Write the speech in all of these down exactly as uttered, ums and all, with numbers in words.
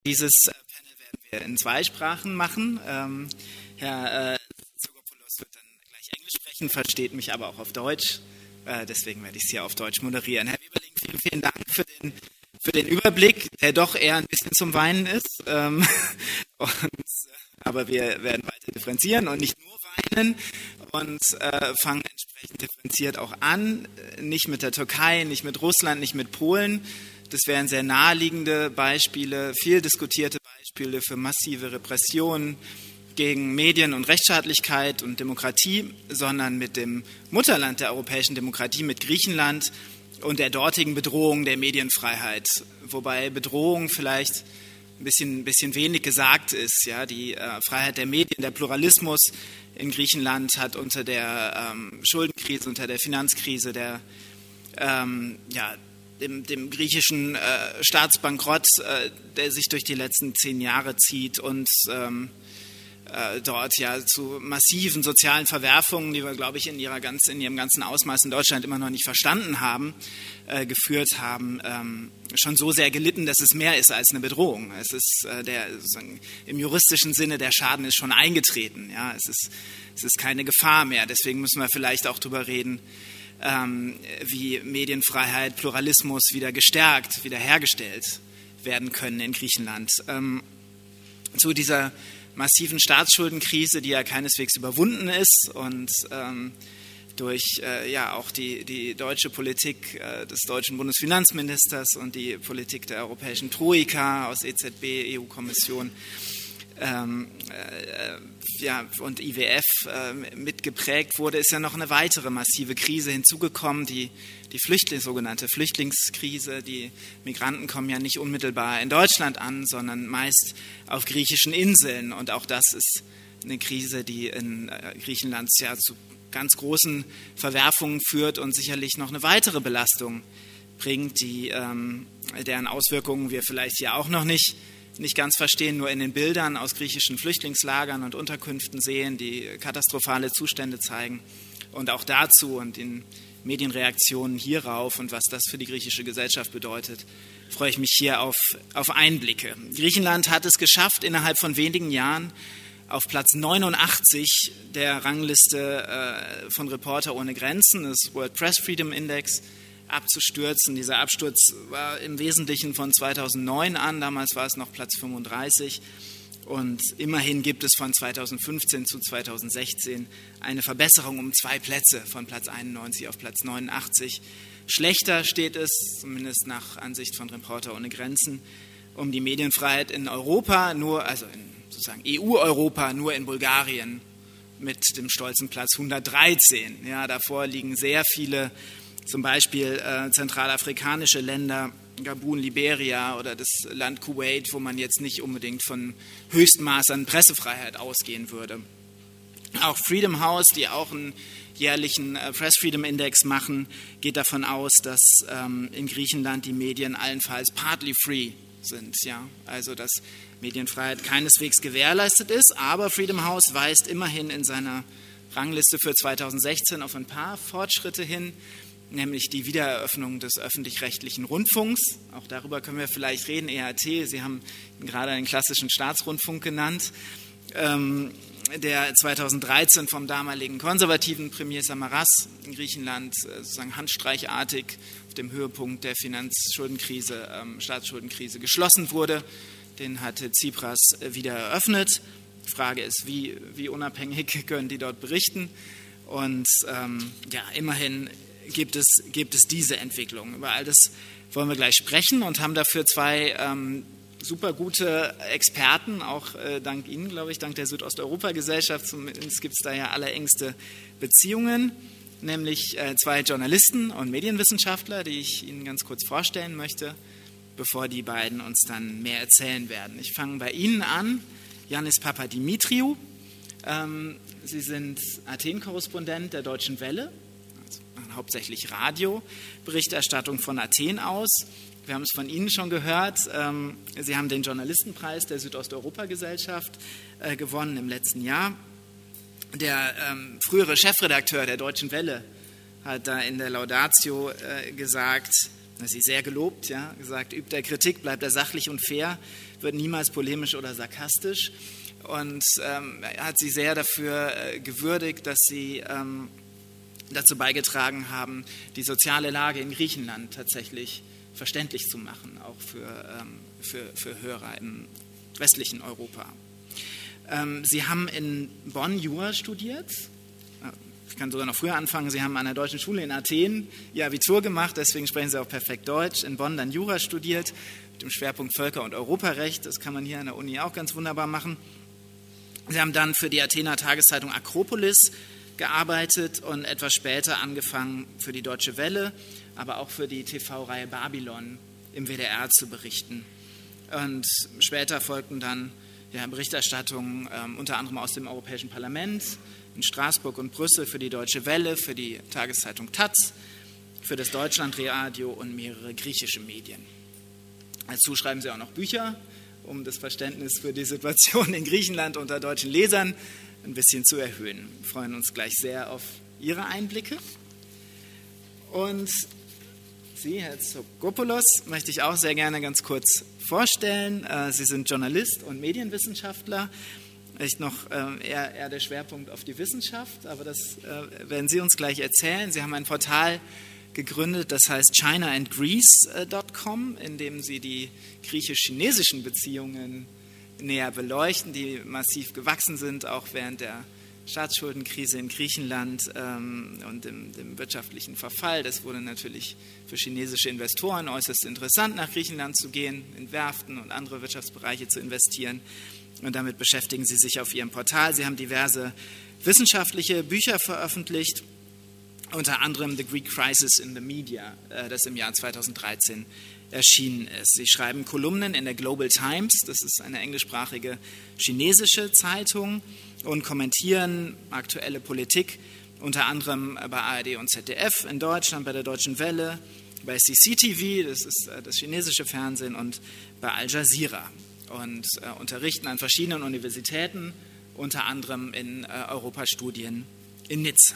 Dieses Panel werden wir in zwei Sprachen machen. Ähm, Herr äh, Zogopoulos wird dann gleich Englisch sprechen, versteht mich aber auch auf Deutsch. Äh, deswegen werde ich es hier auf Deutsch moderieren. Herr Weberling, vielen, vielen Dank für den, für den Überblick, der doch eher ein bisschen zum Weinen ist. Ähm, und, aber wir werden weiter differenzieren und nicht nur weinen und äh, fangen entsprechend differenziert auch an. Nicht mit der Türkei, nicht mit Russland, nicht mit Polen. Das wären sehr naheliegende Beispiele, viel diskutierte Beispiele für massive Repressionen gegen Medien und Rechtsstaatlichkeit und Demokratie, sondern mit dem Mutterland der europäischen Demokratie, mit Griechenland und der dortigen Bedrohung der Medienfreiheit. Wobei Bedrohung vielleicht ein bisschen, ein bisschen wenig gesagt ist. Ja, die äh, Freiheit der Medien, der Pluralismus in Griechenland hat unter der ähm, Schuldenkrise, unter der Finanzkrise, der ähm, ja, Dem, dem griechischen äh, Staatsbankrott, äh, der sich durch die letzten zehn Jahre zieht und ähm, äh, dort ja zu massiven sozialen Verwerfungen, die wir, glaube ich, in, ihrer ganz, in ihrem ganzen Ausmaß in Deutschland immer noch nicht verstanden haben, äh, geführt haben, ähm, schon so sehr gelitten, dass es mehr ist als eine Bedrohung. Es ist äh, der, sozusagen, im juristischen Sinne, der Schaden ist schon eingetreten. Ja? Es ist, es ist keine Gefahr mehr. Deswegen müssen wir vielleicht auch darüber reden, Ähm, wie Medienfreiheit, Pluralismus wieder gestärkt, wieder hergestellt werden können in Griechenland. Ähm, zu dieser massiven Staatsschuldenkrise, die ja keineswegs überwunden ist und ähm, durch äh, ja auch die, die deutsche Politik äh, des deutschen Bundesfinanzministers und die Politik der europäischen Troika aus E Z B, E U-Kommission Ähm, äh, ja, und I W F äh, mitgeprägt wurde, ist ja noch eine weitere massive Krise hinzugekommen, die, die Flüchtlings, sogenannte Flüchtlingskrise. Die Migranten kommen ja nicht unmittelbar in Deutschland an, sondern meist auf griechischen Inseln. Und auch das ist eine Krise, die in äh, Griechenland ja zu ganz großen Verwerfungen führt und sicherlich noch eine weitere Belastung bringt, die, ähm, deren Auswirkungen wir vielleicht ja auch noch nicht nicht ganz verstehen, nur in den Bildern aus griechischen Flüchtlingslagern und Unterkünften sehen, die katastrophale Zustände zeigen. Und auch dazu und den Medienreaktionen hierauf und was das für die griechische Gesellschaft bedeutet, freue ich mich hier auf, auf Einblicke. Griechenland hat es geschafft, innerhalb von wenigen Jahren auf Platz neunundachtzig der Rangliste äh, von Reporter ohne Grenzen, des World Press Freedom Index, abzustürzen. Dieser Absturz war im Wesentlichen von zweitausendneun an, damals war es noch Platz fünfunddreißig und immerhin gibt es von zweitausendfünfzehn zu zweitausendsechzehn eine Verbesserung um zwei Plätze, von Platz einundneunzig auf Platz neunundachtzig. Schlechter steht es, zumindest nach Ansicht von Reporter ohne Grenzen, um die Medienfreiheit in Europa, nur, also in sozusagen E U-Europa, nur in Bulgarien mit dem stolzen Platz hundertdreizehn. Ja, davor liegen sehr viele zum Beispiel äh, zentralafrikanische Länder, Gabun, Liberia oder das Land Kuwait, wo man jetzt nicht unbedingt von Höchstmaß an Pressefreiheit ausgehen würde. Auch Freedom House, die auch einen jährlichen äh, Press Freedom Index machen, geht davon aus, dass ähm, in Griechenland die Medien allenfalls partly free sind. Ja? Also dass Medienfreiheit keineswegs gewährleistet ist, aber Freedom House weist immerhin in seiner Rangliste für zweitausendsechzehn auf ein paar Fortschritte hin, nämlich die Wiedereröffnung des öffentlich-rechtlichen Rundfunks. Auch darüber können wir vielleicht reden, E R T, Sie haben gerade einen klassischen Staatsrundfunk genannt, ähm, der zweitausenddreizehn vom damaligen konservativen Premier Samaras in Griechenland äh, sozusagen handstreichartig auf dem Höhepunkt der Finanzschuldenkrise, ähm, Staatsschuldenkrise geschlossen wurde. Den hatte Tsipras äh, wieder eröffnet. Die Frage ist, wie, wie unabhängig können die dort berichten? Und ähm, ja, immerhin Gibt es, gibt es diese Entwicklung. Über all das wollen wir gleich sprechen und haben dafür zwei ähm, super gute Experten, auch äh, dank Ihnen, glaube ich, dank der Südosteuropa-Gesellschaft. Zumindest gibt es da ja allerengste Beziehungen, nämlich äh, zwei Journalisten und Medienwissenschaftler, die ich Ihnen ganz kurz vorstellen möchte, bevor die beiden uns dann mehr erzählen werden. Ich fange bei Ihnen an, Yannis Papadimitriou. Ähm, Sie sind Athen-Korrespondent der Deutschen Welle, hauptsächlich Radio-Berichterstattung von Athen aus. Wir haben es von Ihnen schon gehört. Ähm, Sie haben den Journalistenpreis der Südosteuropa-Gesellschaft äh, gewonnen im letzten Jahr. Der ähm, frühere Chefredakteur der Deutschen Welle hat da in der Laudatio äh, gesagt, sie sehr gelobt, ja, gesagt, übt er Kritik, bleibt er sachlich und fair, wird niemals polemisch oder sarkastisch und ähm, hat sie sehr dafür äh, gewürdigt, dass sie ähm, dazu beigetragen haben, die soziale Lage in Griechenland tatsächlich verständlich zu machen, auch für, ähm, für, für Hörer im westlichen Europa. Ähm, sie haben in Bonn Jura studiert. Ich kann sogar noch früher anfangen. Sie haben an der Deutschen Schule in Athen ihr Abitur gemacht, deswegen sprechen Sie auch perfekt Deutsch. In Bonn dann Jura studiert, mit dem Schwerpunkt Völker- und Europarecht. Das kann man hier an der Uni auch ganz wunderbar machen. Sie haben dann für die Athener Tageszeitung Akropolis gearbeitet und etwas später angefangen, für die Deutsche Welle, aber auch für die T V-Reihe Babylon im W D R zu berichten. Und später folgten dann ja, Berichterstattungen ähm, unter anderem aus dem Europäischen Parlament, in Straßburg und Brüssel für die Deutsche Welle, für die Tageszeitung Taz, für das Deutschlandradio und mehrere griechische Medien. Dazu schreiben Sie auch noch Bücher, um das Verständnis für die Situation in Griechenland unter deutschen Lesern ein bisschen zu erhöhen. Wir freuen uns gleich sehr auf Ihre Einblicke. Und Sie, Herr Tsogopoulos, möchte ich auch sehr gerne ganz kurz vorstellen. Sie sind Journalist und Medienwissenschaftler. Echt noch eher, eher der Schwerpunkt auf die Wissenschaft, aber das werden Sie uns gleich erzählen. Sie haben ein Portal gegründet, das heißt china and greece dot com, in dem Sie die griechisch-chinesischen Beziehungen näher beleuchten, die massiv gewachsen sind, auch während der Staatsschuldenkrise in Griechenland ähm, und dem, dem wirtschaftlichen Verfall. Das wurde natürlich für chinesische Investoren äußerst interessant, nach Griechenland zu gehen, in Werften und andere Wirtschaftsbereiche zu investieren. Und damit beschäftigen Sie sich auf Ihrem Portal. Sie haben diverse wissenschaftliche Bücher veröffentlicht, unter anderem The Greek Crisis in the Media, äh, das im Jahr zweitausenddreizehn erschienen ist. Sie schreiben Kolumnen in der Global Times, das ist eine englischsprachige chinesische Zeitung, und kommentieren aktuelle Politik, unter anderem bei A R D und Z D F in Deutschland, bei der Deutschen Welle, bei C C T V, das ist das chinesische Fernsehen, und bei Al Jazeera. Und äh, unterrichten an verschiedenen Universitäten, unter anderem in äh, Europastudien in Nizza.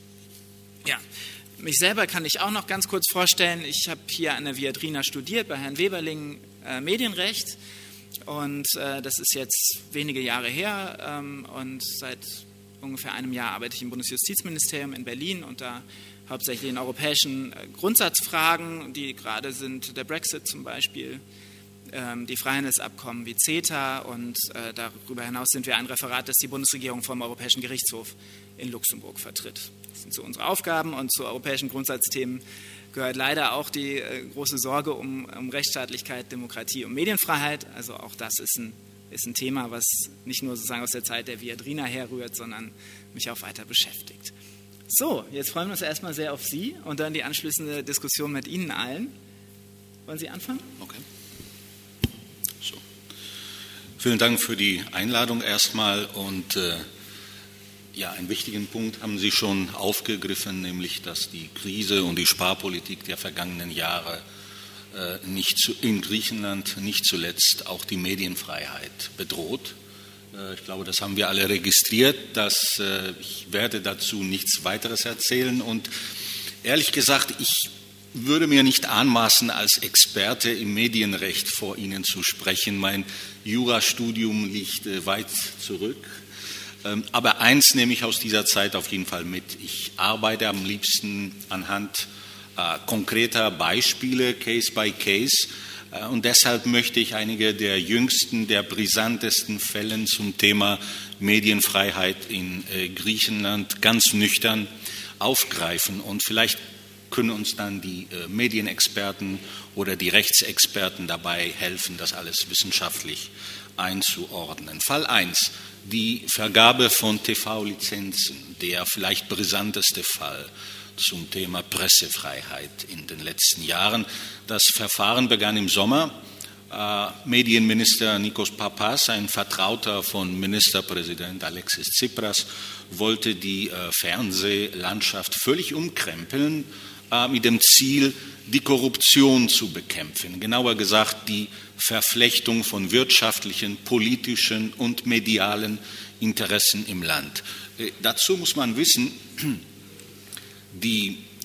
Ja, mich selber kann ich auch noch ganz kurz vorstellen. Ich habe hier an der Viadrina studiert, bei Herrn Weberling äh, Medienrecht. Und äh, das ist jetzt wenige Jahre her. Ähm, und seit ungefähr einem Jahr arbeite ich im Bundesjustizministerium in Berlin und da hauptsächlich in europäischen äh, Grundsatzfragen, die gerade sind der Brexit zum Beispiel, ähm, die Freihandelsabkommen wie CETA, und äh, darüber hinaus sind wir ein Referat, das die Bundesregierung vom Europäischen Gerichtshof in Luxemburg vertritt. Das sind so unsere Aufgaben, und zu europäischen Grundsatzthemen gehört leider auch die äh, große Sorge um, um Rechtsstaatlichkeit, Demokratie und Medienfreiheit. Also auch das ist ein, ist ein Thema, was nicht nur sozusagen aus der Zeit der Viadrina herrührt, sondern mich auch weiter beschäftigt. So, jetzt freuen wir uns erstmal sehr auf Sie und dann die anschließende Diskussion mit Ihnen allen. Wollen Sie anfangen? Okay. So. Vielen Dank für die Einladung erstmal, und äh, ja, einen wichtigen Punkt haben Sie schon aufgegriffen, nämlich, dass die Krise und die Sparpolitik der vergangenen Jahre äh, nicht zu, in Griechenland nicht zuletzt auch die Medienfreiheit bedroht. Äh, ich glaube, das haben wir alle registriert. Dass, äh, ich werde dazu nichts weiteres erzählen, und ehrlich gesagt, ich würde mir nicht anmaßen, als Experte im Medienrecht vor Ihnen zu sprechen. Mein Jurastudium liegt äh, weit zurück. Aber eins nehme ich aus dieser Zeit auf jeden Fall mit. Ich arbeite am liebsten anhand äh, konkreter Beispiele, Case by Case. Äh, und deshalb möchte ich einige der jüngsten, der brisantesten Fälle zum Thema Medienfreiheit in äh, Griechenland ganz nüchtern aufgreifen. Und vielleicht können uns dann die äh, Medienexperten oder die Rechtsexperten dabei helfen, das alles wissenschaftlich einzuordnen. Fall eins. Die Vergabe von T V-Lizenzen, der vielleicht brisanteste Fall zum Thema Pressefreiheit in den letzten Jahren. Das Verfahren begann im Sommer. Äh, Medienminister Nikos Pappas, ein Vertrauter von Ministerpräsident Alexis Tsipras, wollte die äh, Fernsehlandschaft völlig umkrempeln, äh, mit dem Ziel, die Korruption zu bekämpfen. Genauer gesagt, die Verflechtung von wirtschaftlichen, politischen und medialen Interessen im Land. Äh, dazu muss man wissen, die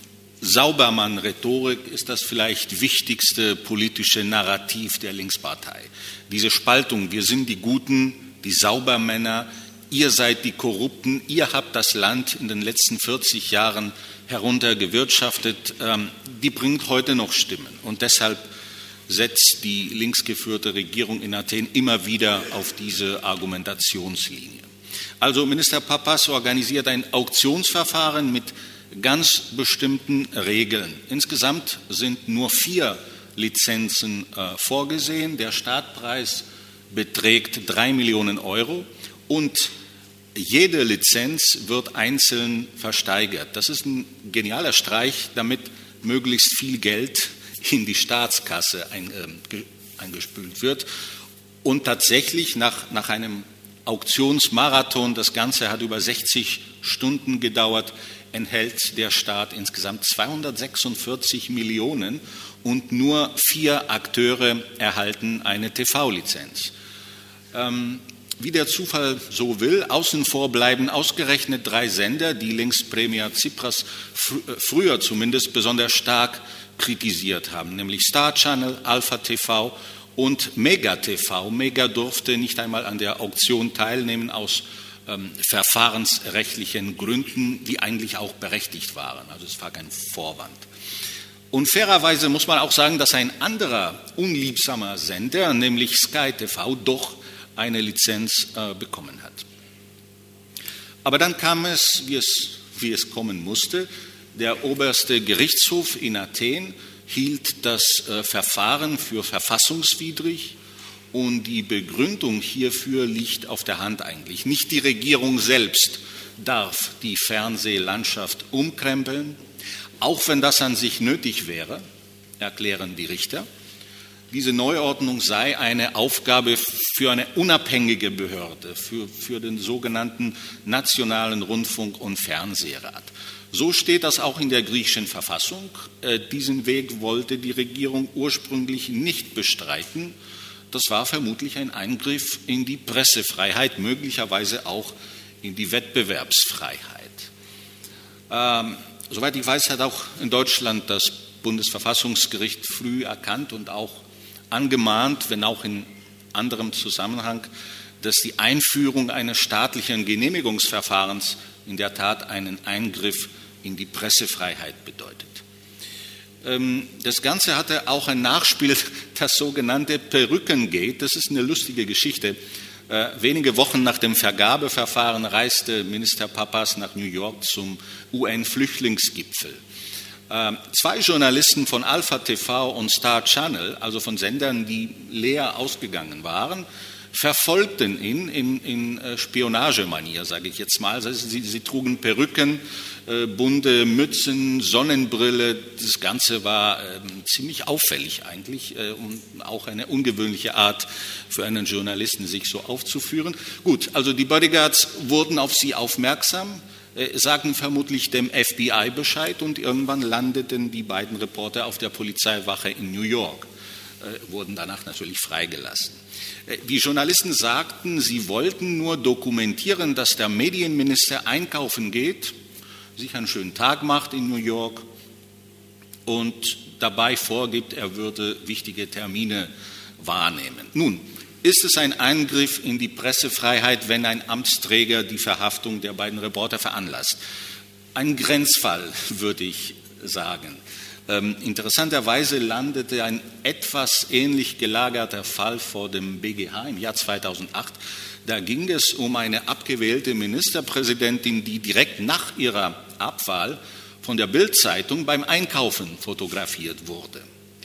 Saubermann-Rhetorik ist das vielleicht wichtigste politische Narrativ der Linkspartei. Diese Spaltung, wir sind die Guten, die Saubermänner, ihr seid die Korrupten, ihr habt das Land in den letzten vierzig Jahren heruntergewirtschaftet, ähm, die bringt heute noch Stimmen. Und deshalb setzt die linksgeführte Regierung in Athen immer wieder auf diese Argumentationslinie. Also Minister Pappas organisiert ein Auktionsverfahren mit ganz bestimmten Regeln. Insgesamt sind nur vier Lizenzen äh, vorgesehen. Der Startpreis beträgt drei Millionen Euro und jede Lizenz wird einzeln versteigert. Das ist ein genialer Streich, damit möglichst viel Geld in die Staatskasse ein, äh, eingespült wird. Und tatsächlich nach, nach einem Auktionsmarathon, das Ganze hat über sechzig Stunden gedauert, enthält der Staat insgesamt zweihundertsechsundvierzig Millionen und nur vier Akteure erhalten eine T V-Lizenz. Ähm, wie der Zufall so will, außen vor bleiben ausgerechnet drei Sender, die Linkspremier Tsipras fr- früher zumindest besonders stark kritisiert haben, nämlich Star Channel, Alpha T V und Mega T V. Mega durfte nicht einmal an der Auktion teilnehmen aus ähm, verfahrensrechtlichen Gründen, die eigentlich auch berechtigt waren. Also es war kein Vorwand. Und fairerweise muss man auch sagen, dass ein anderer unliebsamer Sender, nämlich Sky T V, doch eine Lizenz äh, bekommen hat. Aber dann kam es, wie es, wie es kommen musste. Der oberste Gerichtshof in Athen hielt das äh, Verfahren für verfassungswidrig und die Begründung hierfür liegt auf der Hand eigentlich. Nicht die Regierung selbst darf die Fernsehlandschaft umkrempeln, auch wenn das an sich nötig wäre, erklären die Richter. Diese Neuordnung sei eine Aufgabe für eine unabhängige Behörde, für, für den sogenannten Nationalen Rundfunk- und Fernsehrat. So steht das auch in der griechischen Verfassung. Äh, diesen Weg wollte die Regierung ursprünglich nicht bestreiten. Das war vermutlich ein Eingriff in die Pressefreiheit, möglicherweise auch in die Wettbewerbsfreiheit. Ähm, soweit ich weiß, hat auch in Deutschland das Bundesverfassungsgericht früh erkannt und auch angemahnt, wenn auch in anderem Zusammenhang, dass die Einführung eines staatlichen Genehmigungsverfahrens in der Tat einen Eingriff in die Pressefreiheit bedeutet. Das Ganze hatte auch ein Nachspiel, das sogenannte Perückengate. Das ist eine lustige Geschichte. Wenige Wochen nach dem Vergabeverfahren reiste Minister Pappas nach New York zum U N-Flüchtlingsgipfel. Zwei Journalisten von Alpha T V und Star Channel, also von Sendern, die leer ausgegangen waren, verfolgten ihn in, in Spionagemanier, sage ich jetzt mal. Also sie, sie trugen Perücken, äh, bunte Mützen, Sonnenbrille. Das Ganze war äh, ziemlich auffällig eigentlich äh, und auch eine ungewöhnliche Art für einen Journalisten, sich so aufzuführen. Gut, also die Bodyguards wurden auf sie aufmerksam, äh, sagten vermutlich dem F B I Bescheid und irgendwann landeten die beiden Reporter auf der Polizeiwache in New York, äh, wurden danach natürlich freigelassen. Die Journalisten sagten, sie wollten nur dokumentieren, dass der Medienminister einkaufen geht, sich einen schönen Tag macht in New York und dabei vorgibt, er würde wichtige Termine wahrnehmen. Nun, ist es ein Eingriff in die Pressefreiheit, wenn ein Amtsträger die Verhaftung der beiden Reporter veranlasst? Ein Grenzfall, würde ich sagen. Ähm, interessanterweise landete ein etwas ähnlich gelagerter Fall vor dem B G H im Jahr zweitausendacht. Da ging es um eine abgewählte Ministerpräsidentin, die direkt nach ihrer Abwahl von der Bild-Zeitung beim Einkaufen fotografiert wurde.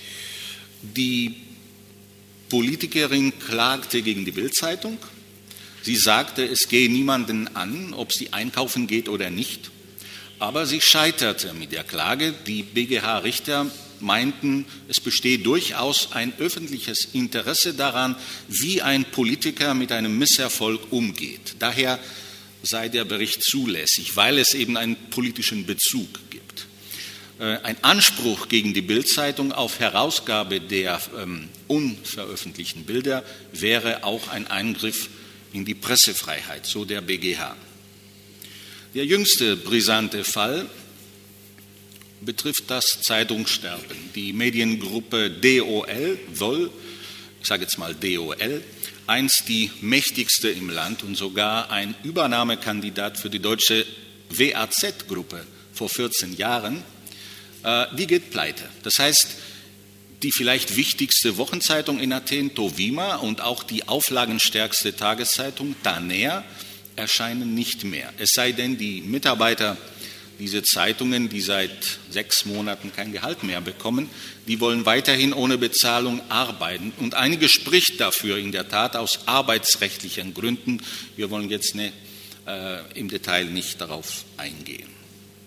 Die Politikerin klagte gegen die Bild-Zeitung. Sie sagte, es gehe niemanden an, ob sie einkaufen geht oder nicht. Aber sie scheiterte mit der Klage. Die B G H-Richter meinten, es bestehe durchaus ein öffentliches Interesse daran, wie ein Politiker mit einem Misserfolg umgeht. Daher sei der Bericht zulässig, weil es eben einen politischen Bezug gibt. Ein Anspruch gegen die Bild-Zeitung auf Herausgabe der ähm, unveröffentlichten Bilder wäre auch ein Eingriff in die Pressefreiheit, so der B G H. Der jüngste brisante Fall betrifft das Zeitungssterben. Die Mediengruppe D O L soll, ich sage jetzt mal D O L, einst die mächtigste im Land und sogar ein Übernahmekandidat für die deutsche W A Z-Gruppe vor vierzehn Jahren, äh, die geht pleite. Das heißt, die vielleicht wichtigste Wochenzeitung in Athen, Tovima, und auch die auflagenstärkste Tageszeitung, Taner, erscheinen nicht mehr. Es sei denn, die Mitarbeiter dieser Zeitungen, die seit sechs Monaten kein Gehalt mehr bekommen, die wollen weiterhin ohne Bezahlung arbeiten. Und einige spricht dafür in der Tat aus arbeitsrechtlichen Gründen. Wir wollen jetzt ne, äh, im Detail nicht darauf eingehen.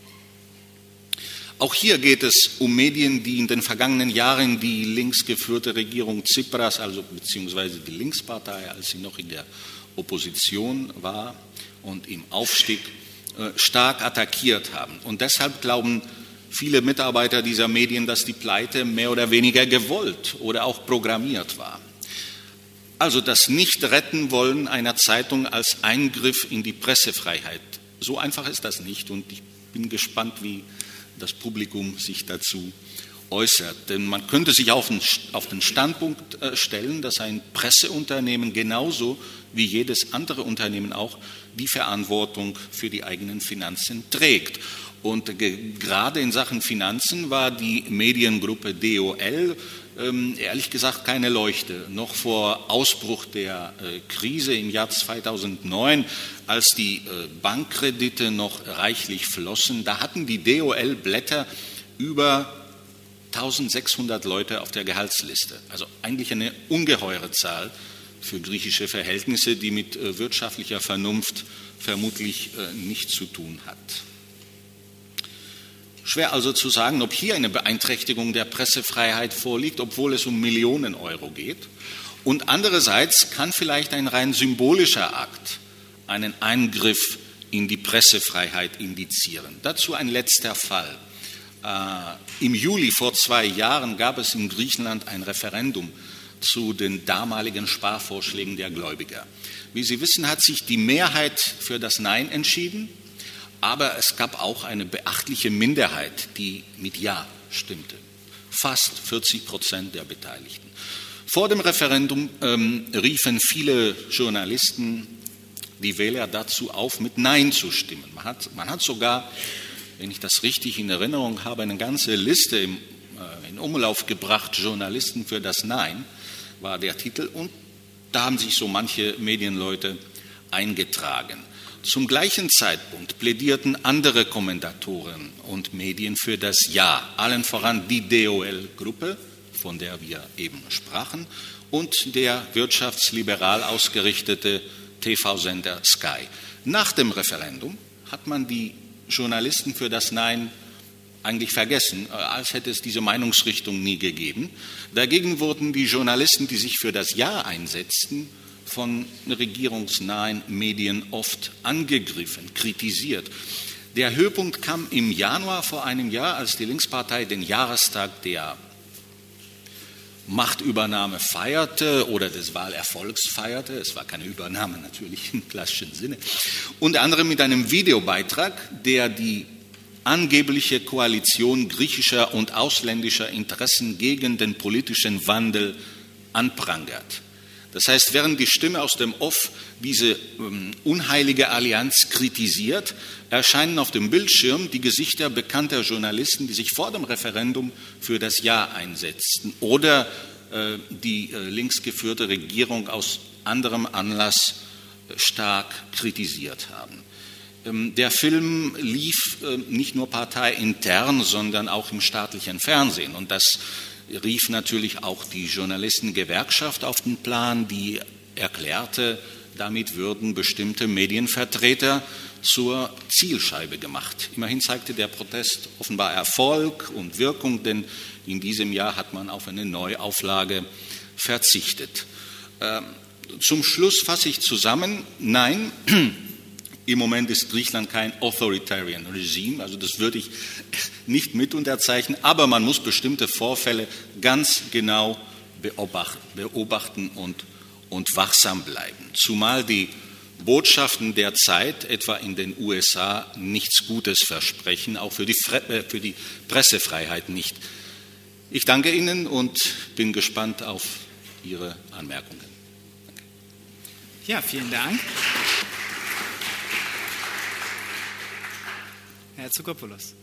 Auch hier geht es um Medien, die in den vergangenen Jahren die linksgeführte Regierung Tsipras, also beziehungsweise die Linkspartei, als sie noch in der Opposition war und im Aufstieg, äh, stark attackiert haben. Und deshalb glauben viele Mitarbeiter dieser Medien, dass die Pleite mehr oder weniger gewollt oder auch programmiert war. Also das Nicht-Retten-Wollen einer Zeitung als Eingriff in die Pressefreiheit. So einfach ist das nicht und ich bin gespannt, wie das Publikum sich dazu äußert. Denn man könnte sich auf den Standpunkt stellen, dass ein Presseunternehmen genauso wie jedes andere Unternehmen auch die Verantwortung für die eigenen Finanzen trägt. Und gerade in Sachen Finanzen war die Mediengruppe D O L ähm, ehrlich gesagt keine Leuchte. Noch vor Ausbruch der äh, Krise im Jahr zweitausendneun, als die äh, Bankkredite noch reichlich flossen, da hatten die D O L-Blätter über eintausendsechshundert Leute auf der Gehaltsliste. Also eigentlich eine ungeheure Zahl für griechische Verhältnisse, die mit äh, wirtschaftlicher Vernunft vermutlich äh, nichts zu tun hat. Schwer also zu sagen, ob hier eine Beeinträchtigung der Pressefreiheit vorliegt, obwohl es um Millionen Euro geht. Und andererseits kann vielleicht ein rein symbolischer Akt einen Eingriff in die Pressefreiheit indizieren. Dazu ein letzter Fall. Äh, Im Juli vor zwei Jahren gab es in Griechenland ein Referendum zu den damaligen Sparvorschlägen der Gläubiger. Wie Sie wissen, hat sich die Mehrheit für das Nein entschieden. Aber es gab auch eine beachtliche Minderheit, die mit Ja stimmte. Fast vierzig Prozent der Beteiligten. Vor dem Referendum ähm, riefen viele Journalisten die Wähler dazu auf, mit Nein zu stimmen. Man hat, man hat sogar, wenn ich das richtig in Erinnerung habe, eine ganze Liste im, äh, in Umlauf gebracht, Journalisten für das Nein, war der Titel. Und da haben sich so manche Medienleute eingetragen. Zum gleichen Zeitpunkt plädierten andere Kommentatoren und Medien für das Ja, allen voran die D O L-Gruppe, von der wir eben sprachen, und der wirtschaftsliberal ausgerichtete T V-Sender Sky. Nach dem Referendum hat man die Journalisten für das Nein eigentlich vergessen, als hätte es diese Meinungsrichtung nie gegeben. Dagegen wurden die Journalisten, die sich für das Ja einsetzten, von regierungsnahen Medien oft angegriffen, kritisiert. Der Höhepunkt kam im Januar vor einem Jahr, als die Linkspartei den Jahrestag der Machtübernahme feierte oder des Wahlerfolgs feierte. Es war keine Übernahme natürlich im klassischen Sinne. Unter anderem mit einem Videobeitrag, der die angebliche Koalition griechischer und ausländischer Interessen gegen den politischen Wandel anprangert. Das heißt, während die Stimme aus dem Off diese ähm, unheilige Allianz kritisiert, erscheinen auf dem Bildschirm die Gesichter bekannter Journalisten, die sich vor dem Referendum für das Ja einsetzten oder äh, die äh, linksgeführte Regierung aus anderem Anlass äh, stark kritisiert haben. Ähm, der Film lief äh, nicht nur parteiintern, sondern auch im staatlichen Fernsehen und das rief natürlich auch die Journalistengewerkschaft auf den Plan, die erklärte, damit würden bestimmte Medienvertreter zur Zielscheibe gemacht. Immerhin zeigte der Protest offenbar Erfolg und Wirkung, denn in diesem Jahr hat man auf eine Neuauflage verzichtet. Ähm, zum Schluss fasse ich zusammen, nein, im Moment ist Griechenland kein authoritarian regime, also das würde ich nicht mit unterzeichnen, aber man muss bestimmte Vorfälle ganz genau beobachten und, und wachsam bleiben. Zumal die Botschaften der Zeit, etwa in den U S A, nichts Gutes versprechen, auch für die, für die Pressefreiheit nicht. Ich danke Ihnen und bin gespannt auf Ihre Anmerkungen. Danke. Ja, vielen Dank. Herr Tsoukapoulous.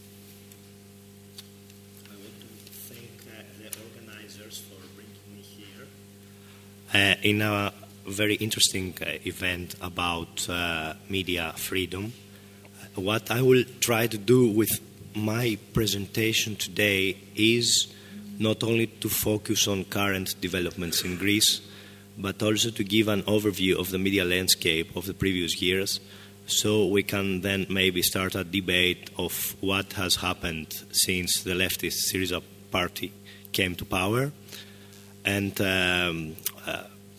I want to thank uh, the organizers for bringing me here. Uh, in a very interesting uh, event about uh, media freedom. Uh, what I will try to do with my presentation today is not only to focus on current developments in Greece, but also to give an overview of the media landscape of the previous years, so we can then maybe start a debate of what has happened since the leftist Syriza party came to power, and um, uh,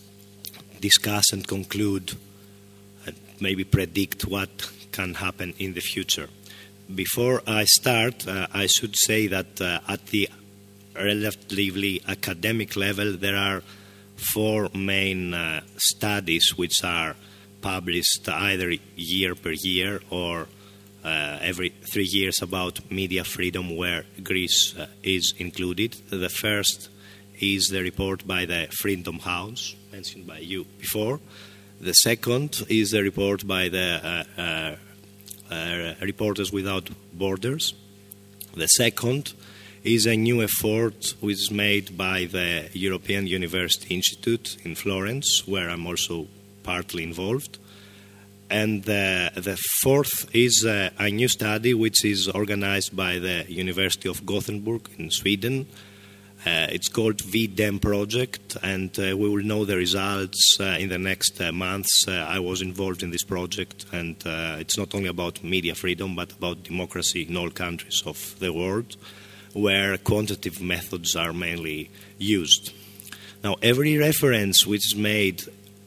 discuss and conclude and maybe predict what can happen in the future. Before I start, uh, I should say that uh, at the relatively academic level, there are four main uh, studies which are published either year per year or uh, every three years about media freedom, where Greece uh, is included. The first is the report by the Freedom House, mentioned by you before. The second is the report by the uh, uh, uh, Reporters Without Borders. The second is a new effort which is made by the European University Institute in Florence, where I'm also partly involved. And the, the fourth is a, a new study which is organized by the University of Gothenburg in Sweden. Uh, it's called V D E M Project, and uh, we will know the results uh, in the next uh, months. Uh, I was involved in this project, and uh, it's not only about media freedom, but about democracy in all countries of the world, where quantitative methods are mainly used. Now, every reference which is made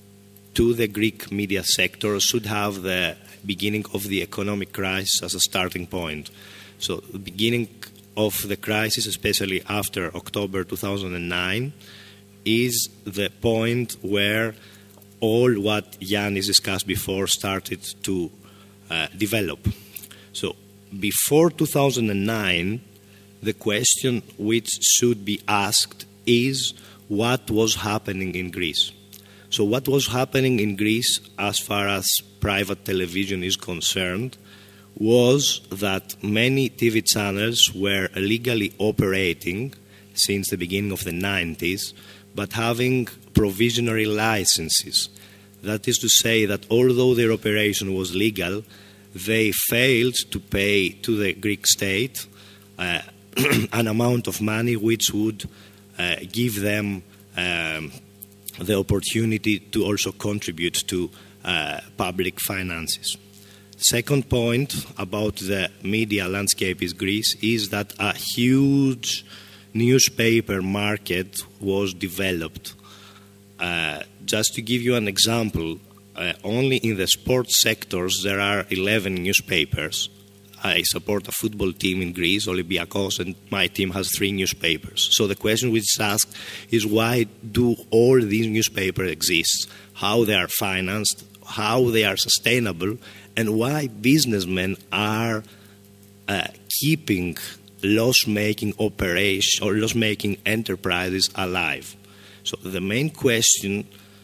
to the Greek media sector should have the beginning of the economic crisis as a starting point. So the beginning of the crisis, especially after October two thousand nine, is the point where all what Yannis discussed before started to uh, develop. So before two thousand nine, the question which should be asked is what was happening in Greece. So what was happening in Greece as far as private television is concerned was that many T V channels were legally operating since the beginning of the nineties, but having provisionary licenses. That is to say that although their operation was legal, they failed to pay to the Greek state uh, an amount of money which would uh, give them um, the opportunity to also contribute to uh, public finances. Second point about the media landscape in Greece is that a huge newspaper market was developed. Uh, just to give you an example, uh, only in the sports sectors there are eleven newspapers. I support a football team in Greece, Olympiakos, and my team has three newspapers. So the question which is asked is why do all these newspapers exist, how they are financed, how they are sustainable, and why businessmen are uh, keeping loss-making operations or loss-making enterprises alive. So the main question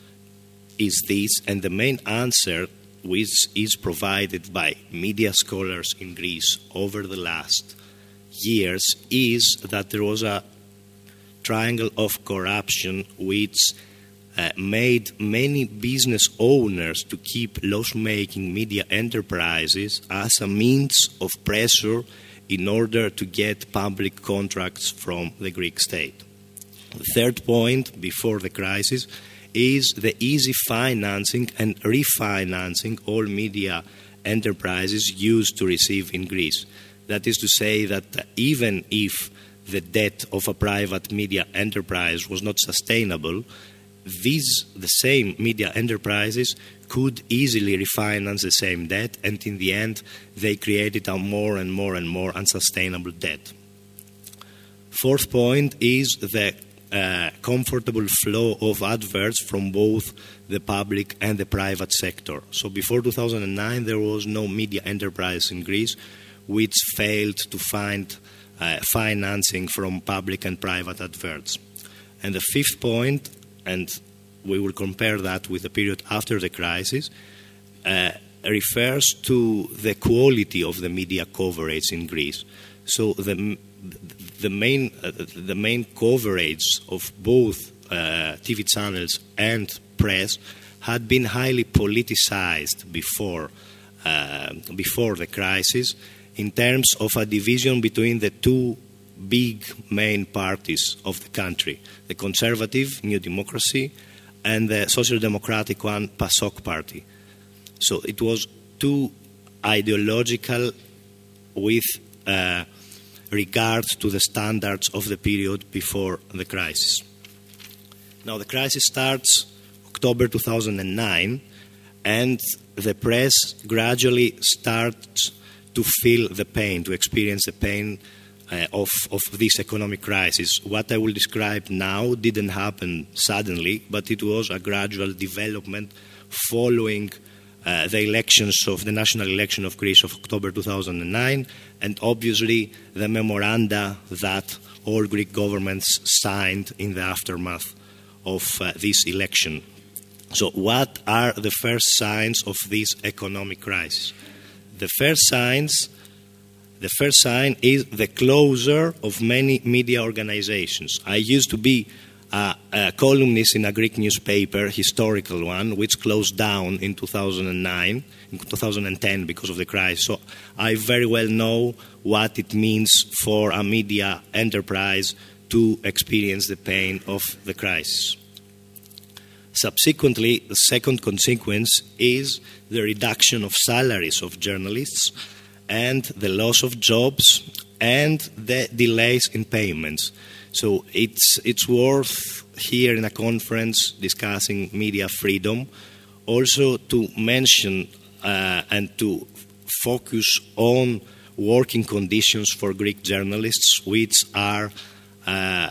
is this, and the main answer which is provided by media scholars in Greece over the last years is that there was a triangle of corruption which uh, made many business owners to keep loss-making media enterprises as a means of pressure in order to get public contracts from the Greek state. The third point before the crisis is the easy financing and refinancing all media enterprises used to receive in Greece. That is to say that even if the debt of a private media enterprise was not sustainable, these, the same media enterprises could easily refinance the same debt, and in the end they created a more and more and more unsustainable debt. Fourth point is the uh, comfortable flow of adverts from both the public and the private sector. So before two thousand nine, there was no media enterprise in Greece which failed to find uh, financing from public and private adverts. And the fifth point, and we will compare that with the period after the crisis, uh, refers to the quality of the media coverage in Greece. So the the main uh, the main coverage of both uh, T V channels and press had been highly politicized before uh, before the crisis, in terms of a division between the two big main parties of the country, the conservative New Democracy and the social democratic one, PASOK party. So it was too ideological with uh, regard to the standards of the period before the crisis. Now the crisis starts October two thousand nine, and the press gradually starts to feel the pain, to experience the pain uh, of, of this economic crisis. What I will describe now didn't happen suddenly, but it was a gradual development following uh, the elections of the national election of Greece of October two thousand nine, and obviously the memoranda that all Greek governments signed in the aftermath of uh, this election. So what are the first signs of this economic crisis? The first signs, the first sign is the closure of many media organizations. I used to be a, a columnist in a Greek newspaper, historical one, which closed down in two thousand nine, in two thousand ten because of the crisis. So I very well know what it means for a media enterprise to experience the pain of the crisis. Subsequently, the second consequence is the reduction of salaries of journalists and the loss of jobs and the delays in payments. So it's, it's worth here in a conference discussing media freedom also to mention uh, and to focus on working conditions for Greek journalists, which are uh,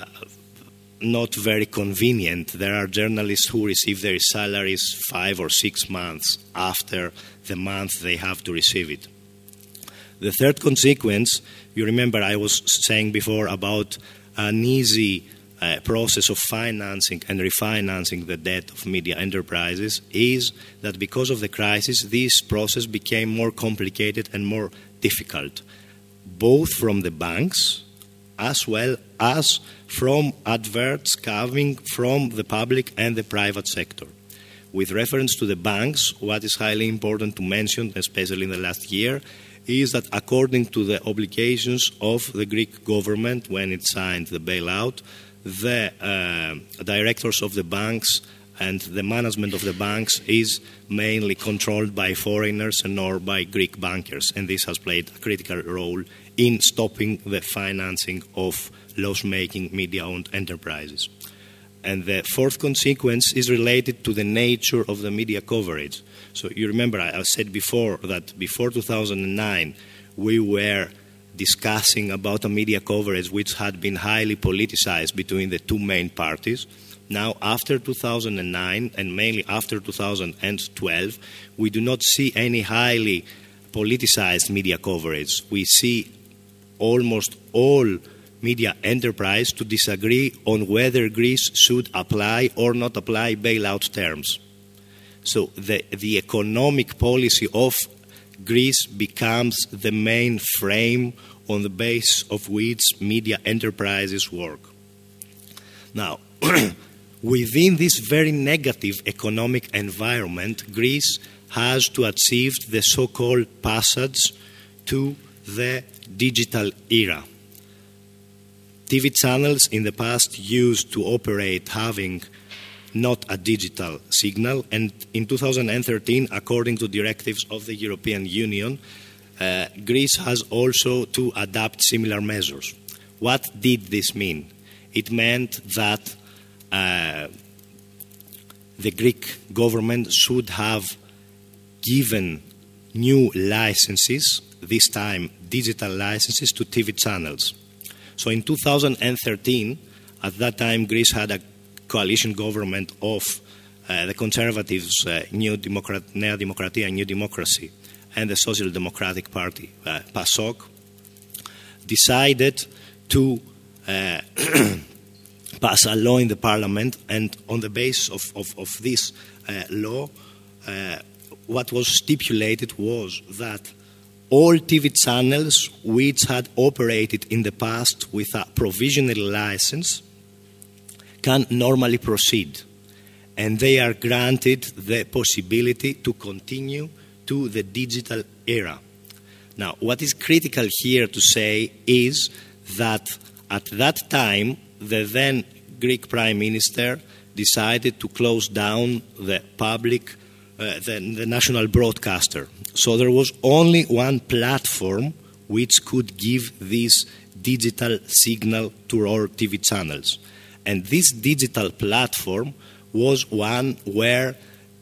not very convenient. There are journalists who receive their salaries five or six months after the month they have to receive it. The third consequence, you remember I was saying before about an easy uh, process of financing and refinancing the debt of media enterprises, is that because of the crisis, this process became more complicated and more difficult, both from the banks as well as from adverts coming from the public and the private sector. With reference to the banks, what is highly important to mention, especially in the last year, is that according to the obligations of the Greek government when it signed the bailout, the uh, directors of the banks and the management of the banks is mainly controlled by foreigners and not by Greek bankers, and this has played a critical role in stopping the financing of loss-making media-owned enterprises. And the fourth consequence is related to the nature of the media coverage. So you remember I said before that before two thousand nine we were discussing about a media coverage which had been highly politicized between the two main parties. Now, after two thousand nine, and mainly after two thousand twelve, we do not see any highly politicized media coverage. We see almost all media enterprise to disagree on whether Greece should apply or not apply bailout terms. So the, the economic policy of Greece becomes the main frame on the basis of which media enterprises work. Now, within this very negative economic environment, Greece has to achieve the so-called passage to the digital era. T V channels in the past used to operate having not a digital signal, and in two thousand thirteen, according to directives of the European Union, uh, Greece has also to adapt similar measures. What did this mean? It meant that uh, the Greek government should have given new licenses, this time digital licenses, to T V channels. So in two thousand thirteen, At that time, Greece had a coalition government of uh, the Conservatives, uh, New Democrat- Nea Demokratia, New Democracy, and the Social Democratic Party, uh, PASOK, decided to uh, pass a law in the parliament, and on the basis of, of, of this uh, law, uh, what was stipulated was that all T V channels which had operated in the past with a provisional license can normally proceed, and they are granted the possibility to continue to the digital era. Now, what is critical here to say is that at that time, the then Greek Prime Minister decided to close down the public, uh, the, the national broadcaster. So there was only one platform which could give this digital signal to all T V channels. And this digital platform was one where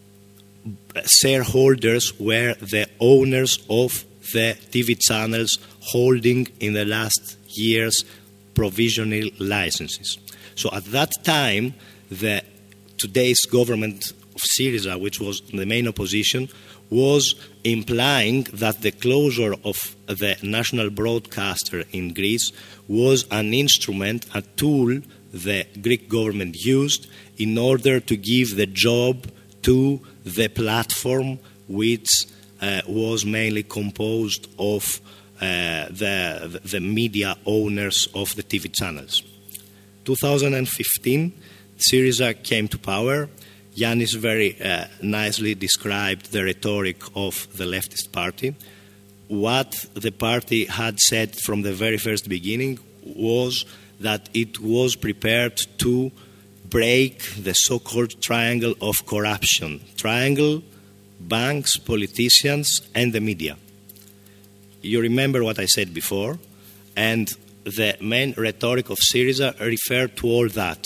shareholders were the owners of the T V channels holding in the last years provisional licenses. So at that time, the today's government of Syriza, which was the main opposition, was implying that the closure of the national broadcaster in Greece was an instrument, a tool the Greek government used in order to give the job to the platform which uh, was mainly composed of uh, the, the media owners of the T V channels. twenty fifteen, Syriza came to power. Yannis very uh, nicely described the rhetoric of the leftist party. What the party had said from the very first beginning was that it was prepared to break the so-called triangle of corruption. Triangle, banks, politicians, and the media. You remember what I said before, and the main rhetoric of Syriza referred to all that.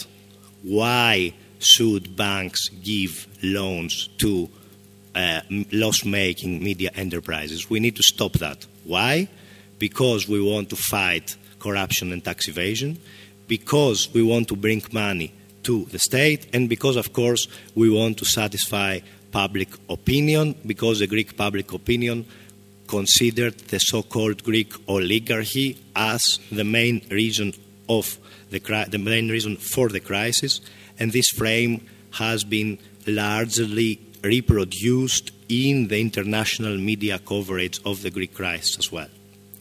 Why should banks give loans to uh, loss-making media enterprises? We need to stop that. Why? Because we want to fight corruption and tax evasion, because we want to bring money to the state, and because, of course, we want to satisfy public opinion, because the Greek public opinion considered the so-called Greek oligarchy as the main reason of the, the main reason for the crisis, and this frame has been largely reproduced in the international media coverage of the Greek crisis as well.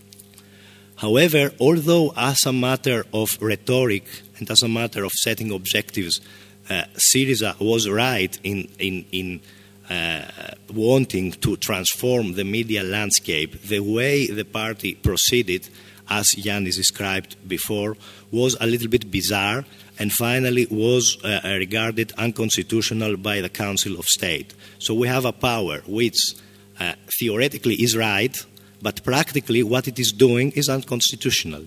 However, although as a matter of rhetoric and as a matter of setting objectives, uh, Syriza was right in, in, in uh, wanting to transform the media landscape, the way the party proceeded, as Yannis described before, was a little bit bizarre and finally was uh, regarded unconstitutional by the Council of State. So we have a power which uh, theoretically is right, but practically what it is doing is unconstitutional.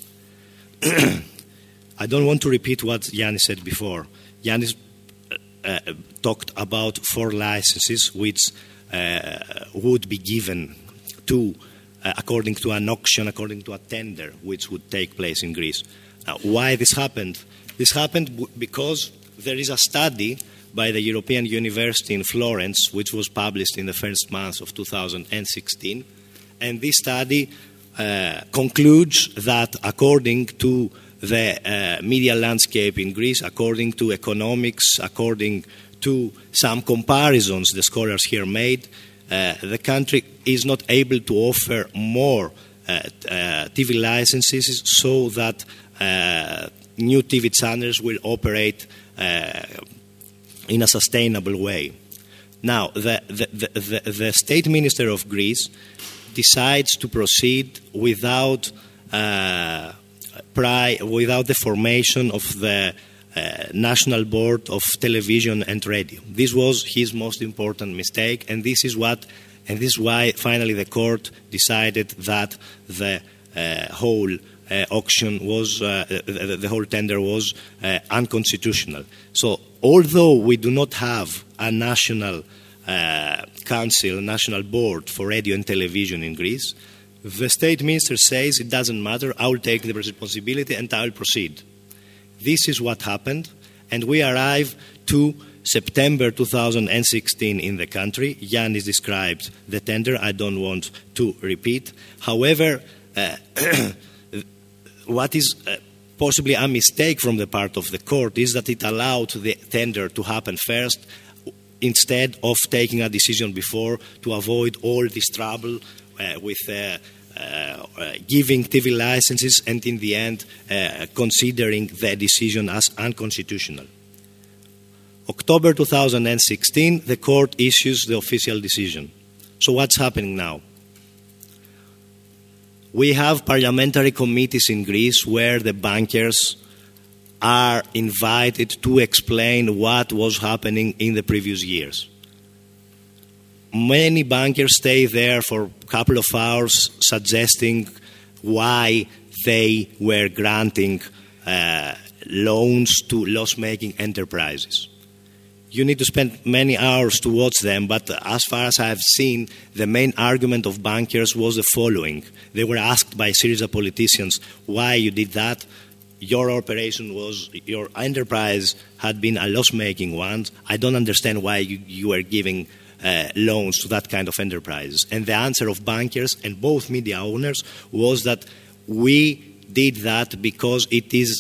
I don't want to repeat what Yannis said before. Yannis uh, uh, talked about four licenses which uh, would be given to, uh, according to an auction, according to a tender, which would take place in Greece. Now, why this happened? This happened because there is a study by the European University in Florence, which was published in the first month of two thousand sixteen, and this study uh, concludes that according to the uh, media landscape in Greece, according to economics, according to some comparisons the scholars here made, uh, the country is not able to offer more uh, uh, T V licenses so that uh, new T V channels will operate uh, in a sustainable way. Now, the, the, the, the, the State Minister of Greece decides to proceed without uh, pri- without the formation of the uh, National Board of Television and Radio. This was his most important mistake, and this is what, and this is why finally the court decided that the uh, whole uh, auction was, uh, the, the whole tender was uh, unconstitutional. So, although we do not have a national Uh, council, national board for radio and television in Greece, the state minister says it doesn't matter, I'll take the responsibility and I'll proceed. this is what happened, and we arrive to September two thousand sixteen in the country. Yannis described the tender. I don't want to repeat. However, uh, what is uh, possibly a mistake from the part of the court is that it allowed the tender to happen first instead of taking a decision before to avoid all this trouble uh, with uh, uh, uh, giving T V licenses and in the end uh, considering the decision as unconstitutional. October two thousand sixteen, the court issues the official decision. So what's happening now? We have parliamentary committees in Greece where the bankers are invited to explain what was happening in the previous years. Many bankers stay there for a couple of hours suggesting why they were granting uh, loans to loss-making enterprises. You need to spend many hours to watch them, but as far as I have seen, the main argument of bankers was the following. They were asked by Syriza politicians why you did that. Your operation was, your enterprise had been a loss-making one. I don't understand why you, you were giving uh, loans to that kind of enterprises. And the answer of bankers and both media owners was that we did that because it is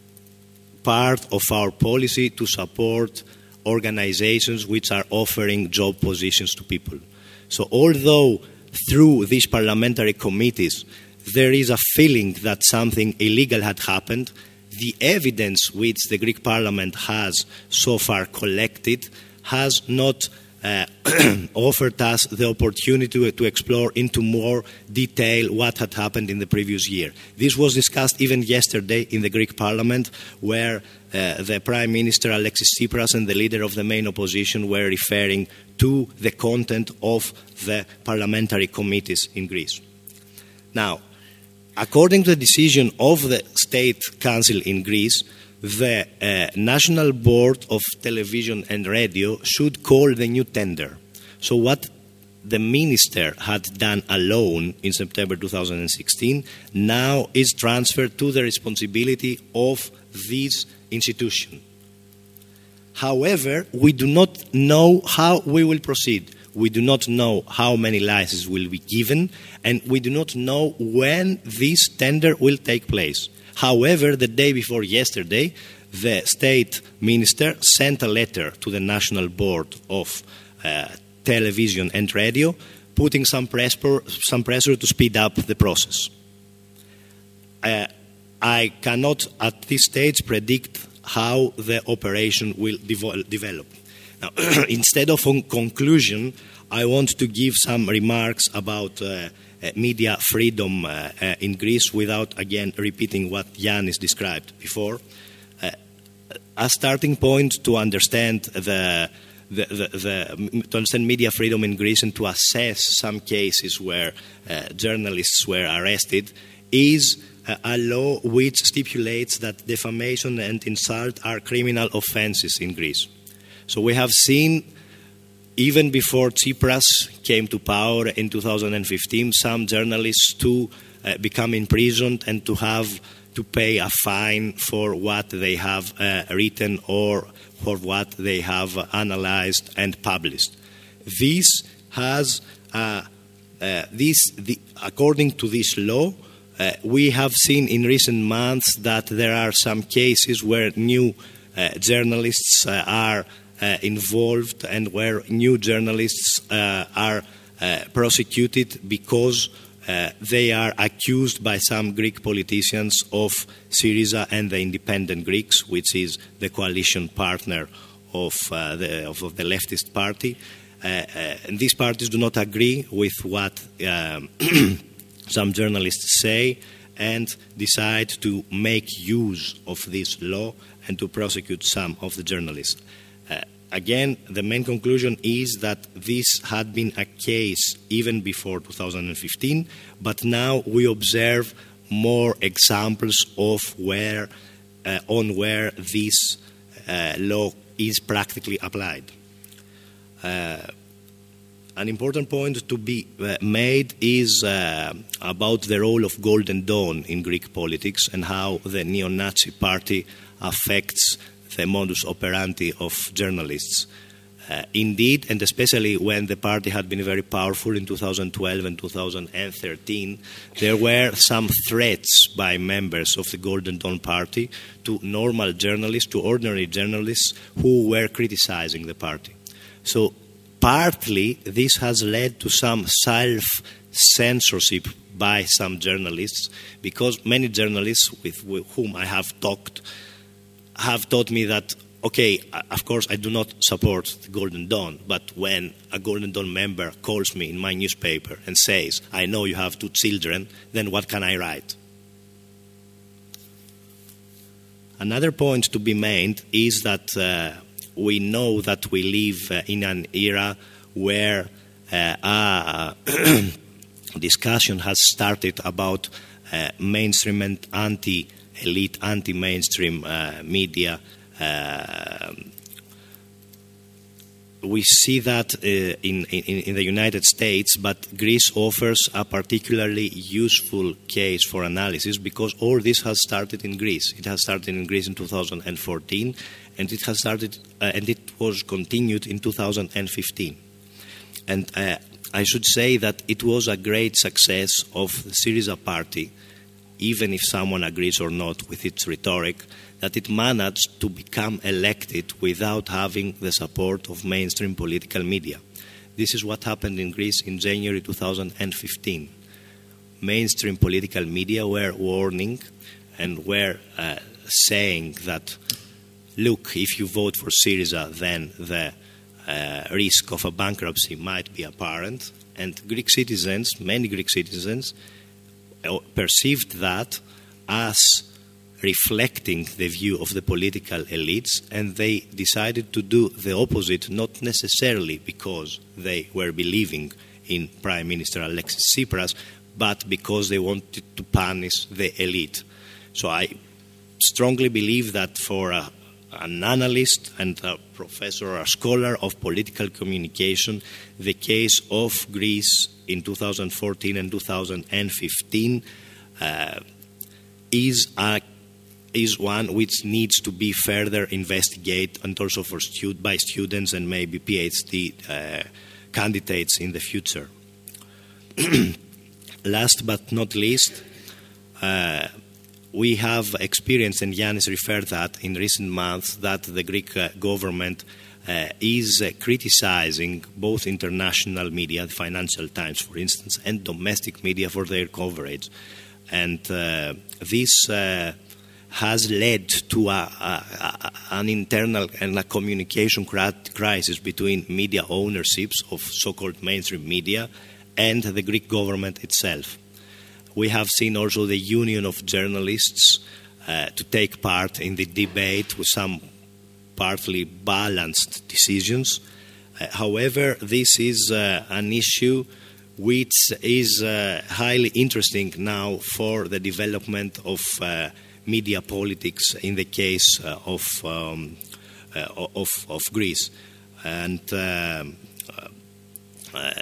part of our policy to support organizations which are offering job positions to people. So although through these parliamentary committees there is a feeling that something illegal had happened, the evidence which the Greek parliament has so far collected has not uh, offered us the opportunity to, to explore into more detail what had happened in the previous year. This was discussed even yesterday in the Greek parliament, where uh, the Prime Minister Alexis Tsipras and the leader of the main opposition were referring to the content of the parliamentary committees in Greece. Now, according to the decision of the State Council in Greece, the uh, National Board of Television and Radio should call the new tender. So what the minister had done alone in September two thousand sixteen now is transferred to the responsibility of this institution. However, we do not know how we will proceed. We do not know how many licenses will be given, and we do not know when this tender will take place. However, the day before yesterday, the state minister sent a letter to the National Board of uh, Television and Radio, putting some pressure, some pressure to speed up the process. Uh, I cannot at this stage predict how the operation will devo- develop. Now, instead of a conclusion, I want to give some remarks about uh, uh, media freedom uh, uh, in Greece without, again, repeating what Yannis described before. Uh, a starting point to understand the, the, the, the to understand media freedom in Greece and to assess some cases where uh, journalists were arrested is uh, a law which stipulates that defamation and insult are criminal offenses in Greece. So we have seen, even before Tsipras came to power in two thousand fifteen, some journalists to uh, become imprisoned and to have to pay a fine for what they have uh, written or for what they have analyzed and published. This has, uh, uh, this, the, according to this law, uh, we have seen in recent months that there are some cases where new uh, journalists uh, are Uh, involved and where new journalists uh, are uh, prosecuted because uh, they are accused by some Greek politicians of Syriza and the Independent Greeks, which is the coalition partner of, uh, the, of, of the leftist party. Uh, uh, and these parties do not agree with what um, some journalists say and decide to make use of this law and to prosecute some of the journalists. Uh, again, the main conclusion is that this had been a case even before two thousand fifteen, but now we observe more examples of where, uh, on where this uh, law is practically applied. Uh, an important point to be uh, made is uh, about the role of Golden Dawn in Greek politics and how the neo-Nazi party affects the modus operandi of journalists. Uh, indeed, and especially when the party had been very powerful in two thousand twelve and two thousand thirteen, there were some threats by members of the Golden Dawn party to normal journalists, to ordinary journalists who were criticizing the party. So partly this has led to some self-censorship by some journalists, because many journalists with, with whom I have talked have told me that, okay, of course I do not support the Golden Dawn, but when a Golden Dawn member calls me in my newspaper and says, I know you have two children, then what can I write? Another point to be made is that uh, we know that we live uh, in an era where uh, a discussion has started about uh, mainstream and anti-elite, anti-mainstream uh, media. Uh, we see that uh, in, in, in the United States, but Greece offers a particularly useful case for analysis because all this has started in Greece. It has started in Greece in two thousand fourteen, and it has started uh, and it was continued in two thousand fifteen. And uh, I should say that it was a great success of the Syriza party, even if someone agrees or not with its rhetoric, that it managed to become elected without having the support of mainstream political media. This is what happened in Greece in January two thousand fifteen. Mainstream political media were warning and were uh, saying that, look, if you vote for Syriza, then the uh, risk of a bankruptcy might be apparent. And Greek citizens, many Greek citizens, perceived that as reflecting the view of the political elites, and they decided to do the opposite, not necessarily because they were believing in Prime Minister Alexis Tsipras, but because they wanted to punish the elite. So I strongly believe that for a, an analyst and a professor or a scholar of political communication, the case of Greece in two thousand fourteen and two thousand fifteen uh, is a is one which needs to be further investigated, and also for stud- by students and maybe PhD uh, candidates in the future. Last but not least, uh, we have experienced, and Yannis referred that in recent months, that the Greek uh, government uh, is uh, criticizing both international media, the Financial Times, for instance, and domestic media for their coverage. And uh, this uh, has led to a, a, a, an internal and a communication crisis between media ownerships of so-called mainstream media and the Greek government itself. We have seen also the Union of Journalists uh, to take part in the debate with some partly balanced decisions. Uh, however, this is uh, an issue which is uh, highly interesting now for the development of uh, media politics in the case uh, of, um, uh, of of Greece. And uh, uh,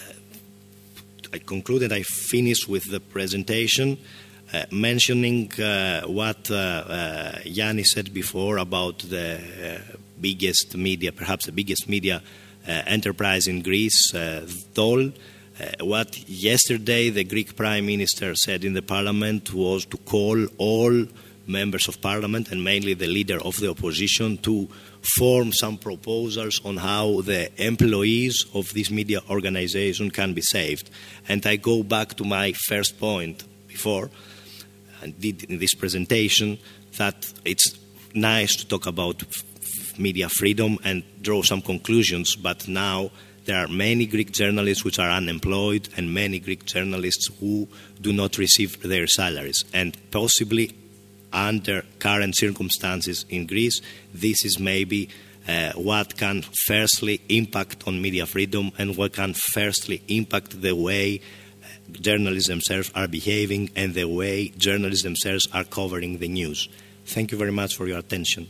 I concluded, I finished with the presentation uh, mentioning uh, what uh, uh, Yannis said before about the uh, biggest media, perhaps the biggest media uh, enterprise in Greece, uh, Dol. Uh, what yesterday the Greek Prime Minister said in the Parliament was to call all members of Parliament, and mainly the leader of the opposition, to form some proposals on how the employees of this media organization can be saved. And I go back to my first point before, and did in this presentation, that it's nice to talk about f- media freedom and draw some conclusions, but now there are many Greek journalists which are unemployed and many Greek journalists who do not receive their salaries. And possibly under current circumstances in Greece, this is maybe uh, what can firstly impact on media freedom and what can firstly impact the way journalists themselves are behaving and the way journalists themselves are covering the news. Thank you very much for your attention.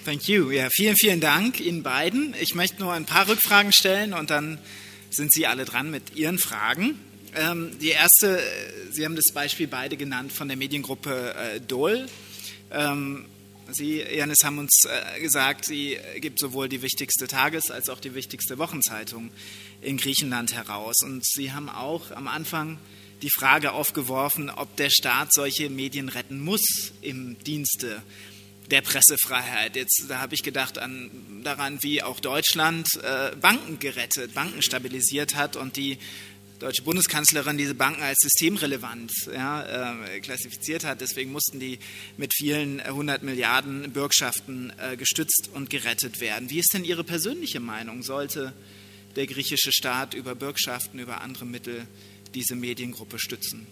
Thank you. Ja, vielen, vielen Dank Ihnen beiden. Ich möchte nur ein paar Rückfragen stellen und dann sind Sie alle dran mit Ihren Fragen. Ähm, die erste, Sie haben das Beispiel beide genannt von der Mediengruppe äh, Dole. Ähm, Sie, Yannis, haben uns äh, gesagt, sie gibt sowohl die wichtigste Tages- als auch die wichtigste Wochenzeitung in Griechenland heraus. Und Sie haben auch am Anfang die Frage aufgeworfen, ob der Staat solche Medien retten muss im Dienste der Pressefreiheit. Jetzt, da habe ich gedacht an, daran, wie auch Deutschland äh, Banken gerettet, Banken stabilisiert hat und die deutsche Bundeskanzlerin diese Banken als systemrelevant ja, äh, klassifiziert hat. Deswegen mussten die mit vielen hundert Milliarden Bürgschaften äh, gestützt und gerettet werden. Wie ist denn Ihre persönliche Meinung? Sollte der griechische Staat über Bürgschaften, über andere Mittel diese Mediengruppe stützen?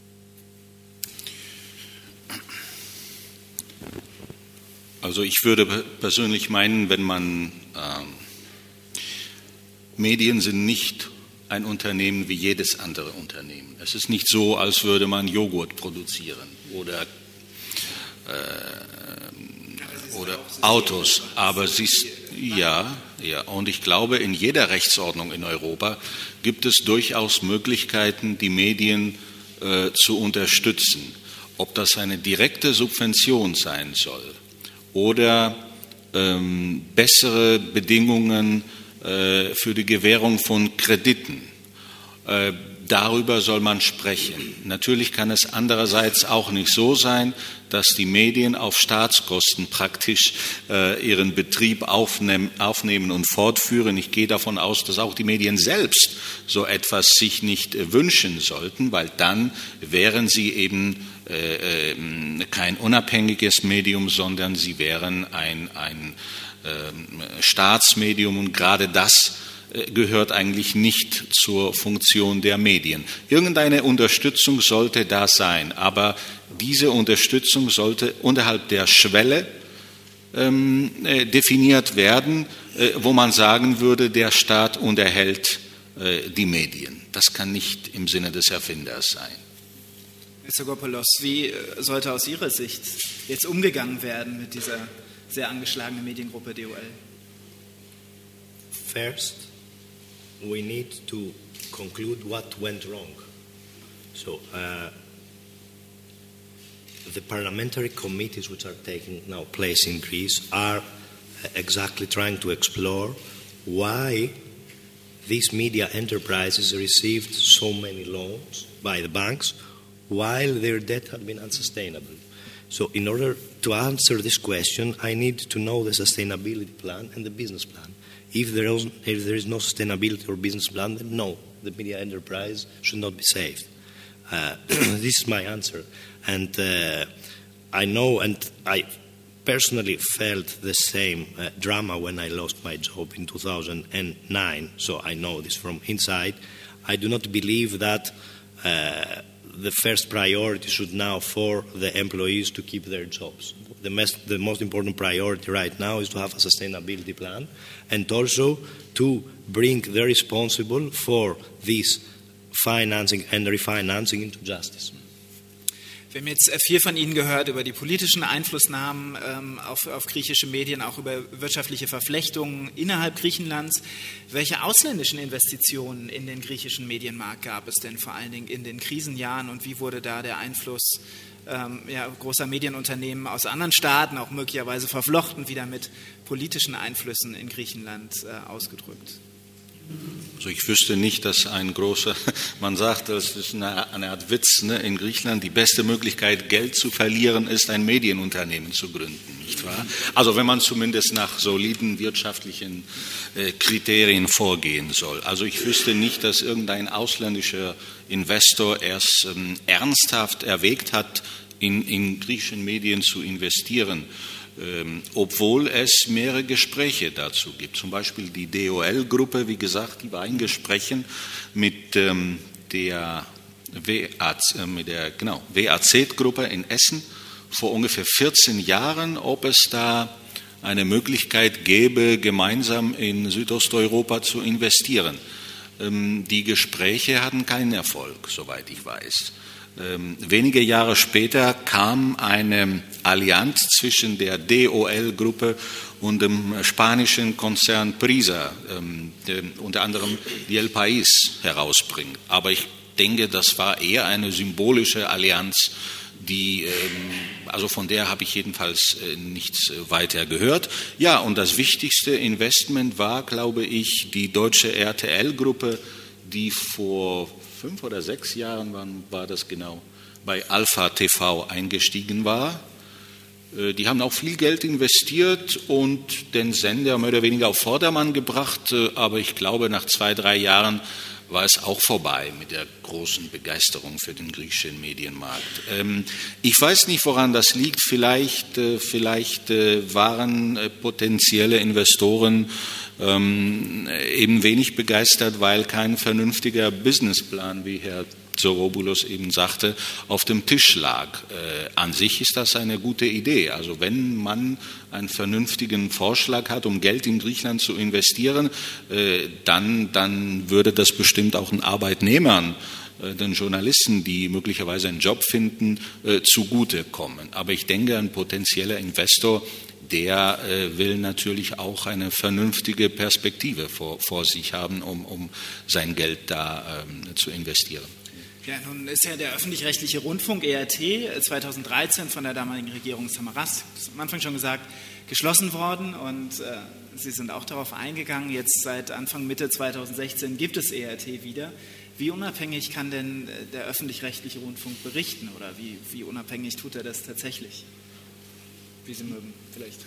Also ich würde persönlich meinen, wenn man ähm, Medien sind nicht ein Unternehmen wie jedes andere Unternehmen. Es ist nicht so, als würde man Joghurt produzieren oder, äh, oder Autos. Aber sie ist, ja, ja, und ich glaube, in jeder Rechtsordnung in Europa gibt es durchaus Möglichkeiten, die Medien äh, zu unterstützen. Ob das eine direkte Subvention sein soll oder ähm, bessere Bedingungen für die Gewährung von Krediten. Darüber soll man sprechen. Natürlich kann es andererseits auch nicht so sein, dass die Medien auf Staatskosten praktisch ihren Betrieb aufnehmen und fortführen. Ich gehe davon aus, dass auch die Medien selbst so etwas sich nicht wünschen sollten, weil dann wären sie eben kein unabhängiges Medium, sondern sie wären ein, ein Staatsmedium, und gerade das gehört eigentlich nicht zur Funktion der Medien. Irgendeine Unterstützung sollte da sein, aber diese Unterstützung sollte unterhalb der Schwelle ähm, äh, definiert werden, äh, wo man sagen würde, der Staat unterhält äh, die Medien. Das kann nicht im Sinne des Erfinders sein. Herr Tsogopoulos, wie sollte aus Ihrer Sicht jetzt umgegangen werden mit dieser sehr angeschlagene Mediengruppe D O L? First, we need to conclude what went wrong. So, uh, the parliamentary committees which are taking now place in Greece are exactly trying to explore why these media enterprises received so many loans by the banks while their debt had been unsustainable. So in order to answer this question, I need to know the sustainability plan and the business plan. If there is, if there is no sustainability or business plan, then no, the media enterprise should not be saved. Uh, this is my answer. And uh, I know, and I personally felt the same uh, drama when I lost my job in two thousand nine, so I know this from inside. I do not believe that uh, the first priority should now for the employees to keep their jobs. The most, the most important priority right now is to have a sustainability plan and also to bring the responsible for this financing and refinancing into justice. Wir haben jetzt viel von Ihnen gehört über die politischen Einflussnahmen ähm, auf, auf griechische Medien, auch über wirtschaftliche Verflechtungen innerhalb Griechenlands. Welche ausländischen Investitionen in den griechischen Medienmarkt gab es denn vor allen Dingen in den Krisenjahren und wie wurde da der Einfluss ähm, ja, großer Medienunternehmen aus anderen Staaten, auch möglicherweise verflochten wieder mit politischen Einflüssen in Griechenland äh, ausgedrückt? Also ich wüsste nicht, dass ein großer, man sagt, das ist eine, eine Art Witz, ne? In Griechenland die beste Möglichkeit, Geld zu verlieren, ist ein Medienunternehmen zu gründen, nicht wahr? Also wenn man zumindest nach soliden wirtschaftlichen äh, Kriterien vorgehen soll. Also ich wüsste nicht, dass irgendein ausländischer Investor erst ähm, ernsthaft erwägt hat, in, in griechischen Medien zu investieren. Ähm, obwohl es mehrere Gespräche dazu gibt. Zum Beispiel die D O L-Gruppe, wie gesagt, die war in Gesprächen mit ähm, der W A C, äh, mit der genau, W A Z-Gruppe in Essen vor ungefähr vierzehn Jahren, ob es da eine Möglichkeit gäbe, gemeinsam in Südosteuropa zu investieren. Ähm, die Gespräche hatten keinen Erfolg, soweit ich weiß. Ähm, wenige Jahre später kam eine Allianz zwischen der D O L-Gruppe und dem spanischen Konzern Prisa, ähm, der unter anderem die El País herausbringt. Aber ich denke, das war eher eine symbolische Allianz, die, ähm, also von der habe ich jedenfalls äh, nichts äh, weiter gehört. Ja, und das wichtigste Investment war, glaube ich, die deutsche R T L-Gruppe, die vor fünf oder sechs Jahren, wann war das genau, bei Alpha T V eingestiegen war. Die haben auch viel Geld investiert und den Sender mehr oder weniger auf Vordermann gebracht, aber ich glaube, nach zwei, drei Jahren war es auch vorbei mit der großen Begeisterung für den griechischen Medienmarkt. Ich weiß nicht, woran das liegt. Vielleicht, vielleicht waren potenzielle Investoren eben wenig begeistert, weil kein vernünftiger Businessplan, wie Herr Zoropoulos eben sagte, auf dem Tisch lag. Äh, an sich ist das eine gute Idee. Also wenn man einen vernünftigen Vorschlag hat, um Geld in Griechenland zu investieren, äh, dann, dann würde das bestimmt auch den Arbeitnehmern, äh, den Journalisten, die möglicherweise einen Job finden, äh, zugutekommen. Aber ich denke, ein potenzieller Investor, der äh, will natürlich auch eine vernünftige Perspektive vor, vor sich haben, um, um sein Geld da ähm, zu investieren. Ja, nun ist ja der öffentlich-rechtliche Rundfunk E R T zweitausenddreizehn von der damaligen Regierung Samaras, das am Anfang schon gesagt, geschlossen worden und äh, Sie sind auch darauf eingegangen. Jetzt seit Anfang Mitte zweitausendsechzehn gibt es E R T wieder. Wie unabhängig kann denn der öffentlich-rechtliche Rundfunk berichten oder wie, wie unabhängig tut er das tatsächlich? Wie Sie mögen, vielleicht.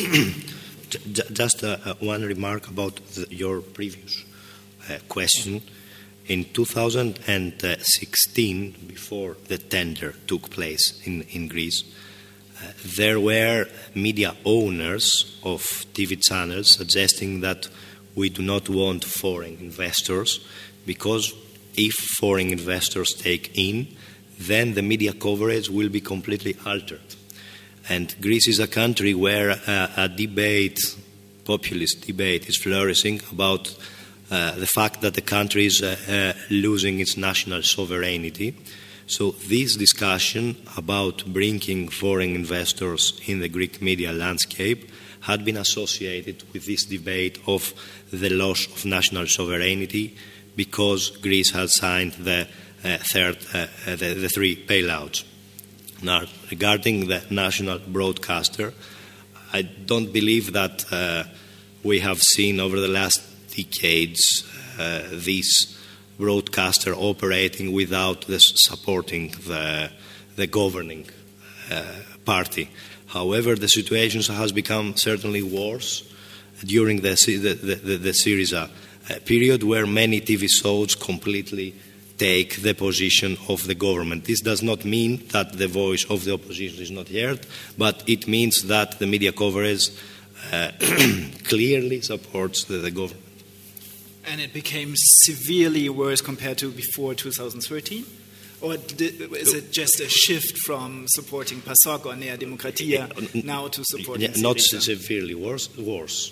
Just uh, one remark about the, your previous uh, question. In two thousand sixteen, before the tender took place in, in Greece, uh, there were media owners of T V channels suggesting that we do not want foreign investors because if foreign investors take in, then the media coverage will be completely altered. And Greece is a country where uh, a debate, populist debate, is flourishing about Uh, the fact that the country is uh, uh, losing its national sovereignty. So this discussion about bringing foreign investors in the Greek media landscape had been associated with this debate of the loss of national sovereignty because Greece had signed the uh, third, uh, uh, the, the three bailouts. Now, regarding the national broadcaster, I don't believe that uh, we have seen over the last decades uh, this broadcaster operating without the supporting the, the governing uh, party. However, the situation has become certainly worse during the, the, the, the Syriza uh, period where many T V shows completely take the position of the government. This does not mean that the voice of the opposition is not heard, but it means that the media coverage uh, clearly supports the, the government. And it became severely worse compared to before two thousand thirteen? Or did, is it just a shift from supporting PASOK or Nea Demokratia now to supporting Syriza? Not severely worse. worse.